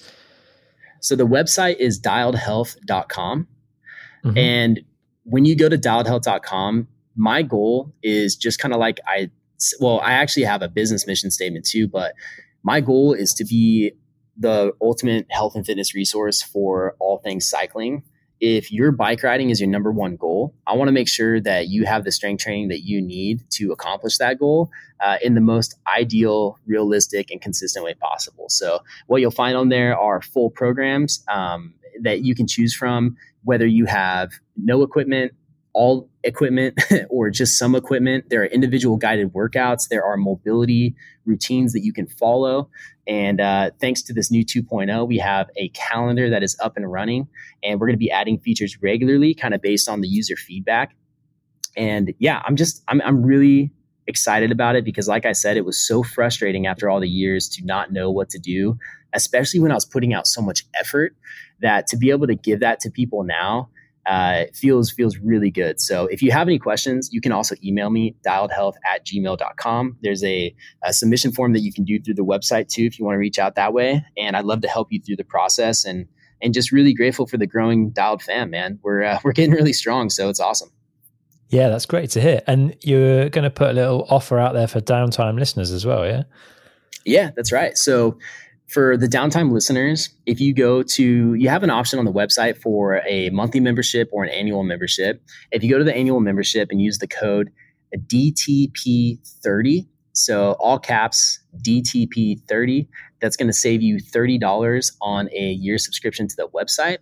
So the website is dialed health dot com. Mm-hmm. And when you go to dialed health dot com, my goal is just kind of like I, well, I actually have a business mission statement too, but my goal is to be the ultimate health and fitness resource for all things cycling. If your bike riding is your number one goal, I want to make sure that you have the strength training that you need to accomplish that goal uh, in the most ideal, realistic, and consistent way possible. So what you'll find on there are full programs um, that you can choose from, whether you have no equipment, all equipment, or just some equipment. There are individual guided workouts. There are mobility routines that you can follow. And uh, thanks to this new two point oh, we have a calendar that is up and running. And we're going to be adding features regularly, kind of based on the user feedback. And yeah, I'm just, I'm, I'm really excited about it because, like I said, it was so frustrating after all the years to not know what to do, especially when I was putting out so much effort, that to be able to give that to people now uh, feels feels really good. So if you have any questions, you can also email me, dialed health at gmail dot com. There's a, a submission form that you can do through the website too, if you want to reach out that way. And I'd love to help you through the process, and and just really grateful for the growing Dialed fam, man. We're uh, we're getting really strong, so it's awesome. Yeah, that's great to hear. And you're going to put a little offer out there for Downtime listeners as well, yeah? Yeah, that's right. So for the Downtime listeners, if you go to, you have an option on the website for a monthly membership or an annual membership. If you go to the annual membership and use the code D T P thirty, so all caps D T P thirty, that's going to save you thirty dollars on a year subscription to the website.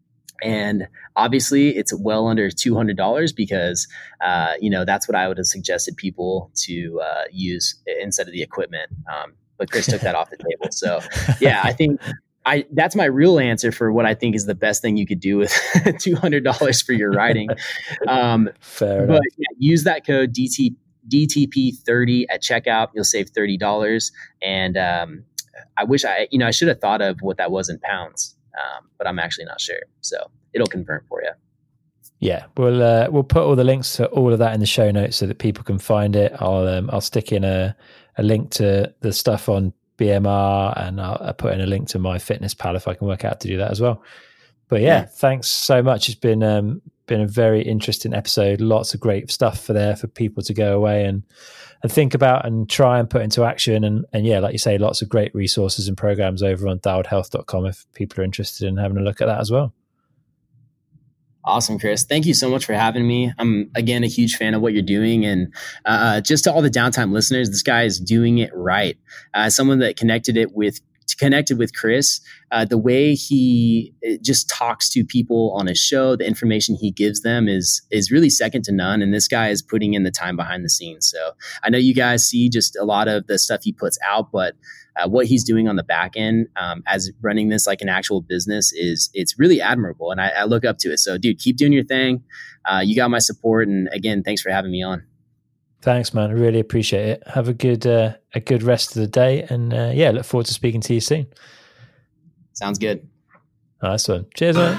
And obviously it's well under two hundred dollars because, uh, you know, that's what I would have suggested people to uh, use instead of the equipment. Um, but Chris took that off the table. So yeah, I think I, that's my real answer for what I think is the best thing you could do with two hundred dollars for your riding. Um, Fair but yeah, use that code D T, D T P thirty at checkout. You'll save thirty dollars. And um, I wish I, you know, I should have thought of what that was in pounds. Um, but I'm actually not sure. So it'll confirm for you. Yeah, we'll uh, we'll put all the links to all of that in the show notes so that people can find it. I'll um, I'll stick in a, a link to the stuff on B M R, and I'll, I'll put in a link to MyFitnessPal if I can work out to do that as well. But yeah, yeah. Thanks so much. It's been um, been a very interesting episode. Lots of great stuff for there for people to go away and and think about and try and put into action. And and yeah, like you say, lots of great resources and programs over on dialed health dot com if people are interested in having a look at that as well. Awesome, Chris. Thank you so much for having me. I'm, again, a huge fan of what you're doing. And uh, just to all the Downtime listeners, this guy is doing it right. Uh, someone that connected it with connected with Chris, uh, the way he just talks to people on his show, the information he gives them is is really second to none. And this guy is putting in the time behind the scenes. So I know you guys see just a lot of the stuff he puts out, but uh, what he's doing on the back end um, as running this like an actual business is it's really admirable. And I, I look up to it. So dude, keep doing your thing. Uh, you got my support. And again, thanks for having me on. Thanks, man. I really appreciate it. Have a good uh, a good rest of the day. And uh, yeah, look forward to speaking to you soon. Sounds good. Nice one. Cheers, man.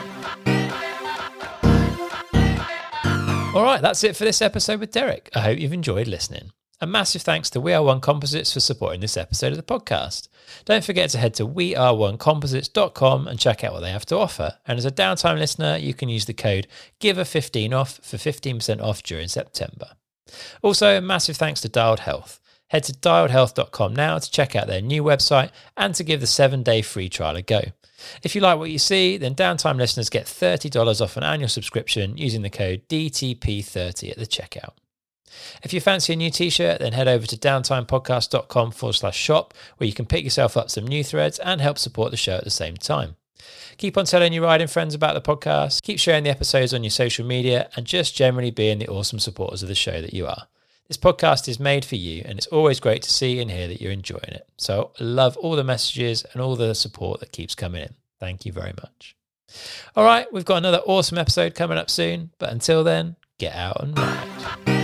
All right, that's it for this episode with Derek. I hope you've enjoyed listening. A massive thanks to We Are One Composites for supporting this episode of the podcast. Don't forget to head to we are one composites dot com and check out what they have to offer. And as a Downtime listener, you can use the code G I V E fifteen off for fifteen percent off during September. Also, a massive thanks to Dialed Health. Head to dialed health dot com now to check out their new website and to give the seven-day free trial a go. If you like what you see, then Downtime listeners get thirty dollars off an annual subscription using the code D T P thirty at the checkout. If you fancy a new t-shirt, then head over to downtimepodcast.com forward slash shop, where you can pick yourself up some new threads and help support the show at the same time. Keep on telling your riding friends about the podcast, keep sharing the episodes on your social media, and just generally being the awesome supporters of the show that you are. This podcast is made for you, and it's always great to see and hear that you're enjoying it. So I love all the messages and all the support that keeps coming in. Thank you very much. All right, we've got another awesome episode coming up soon, but until then, get out and ride.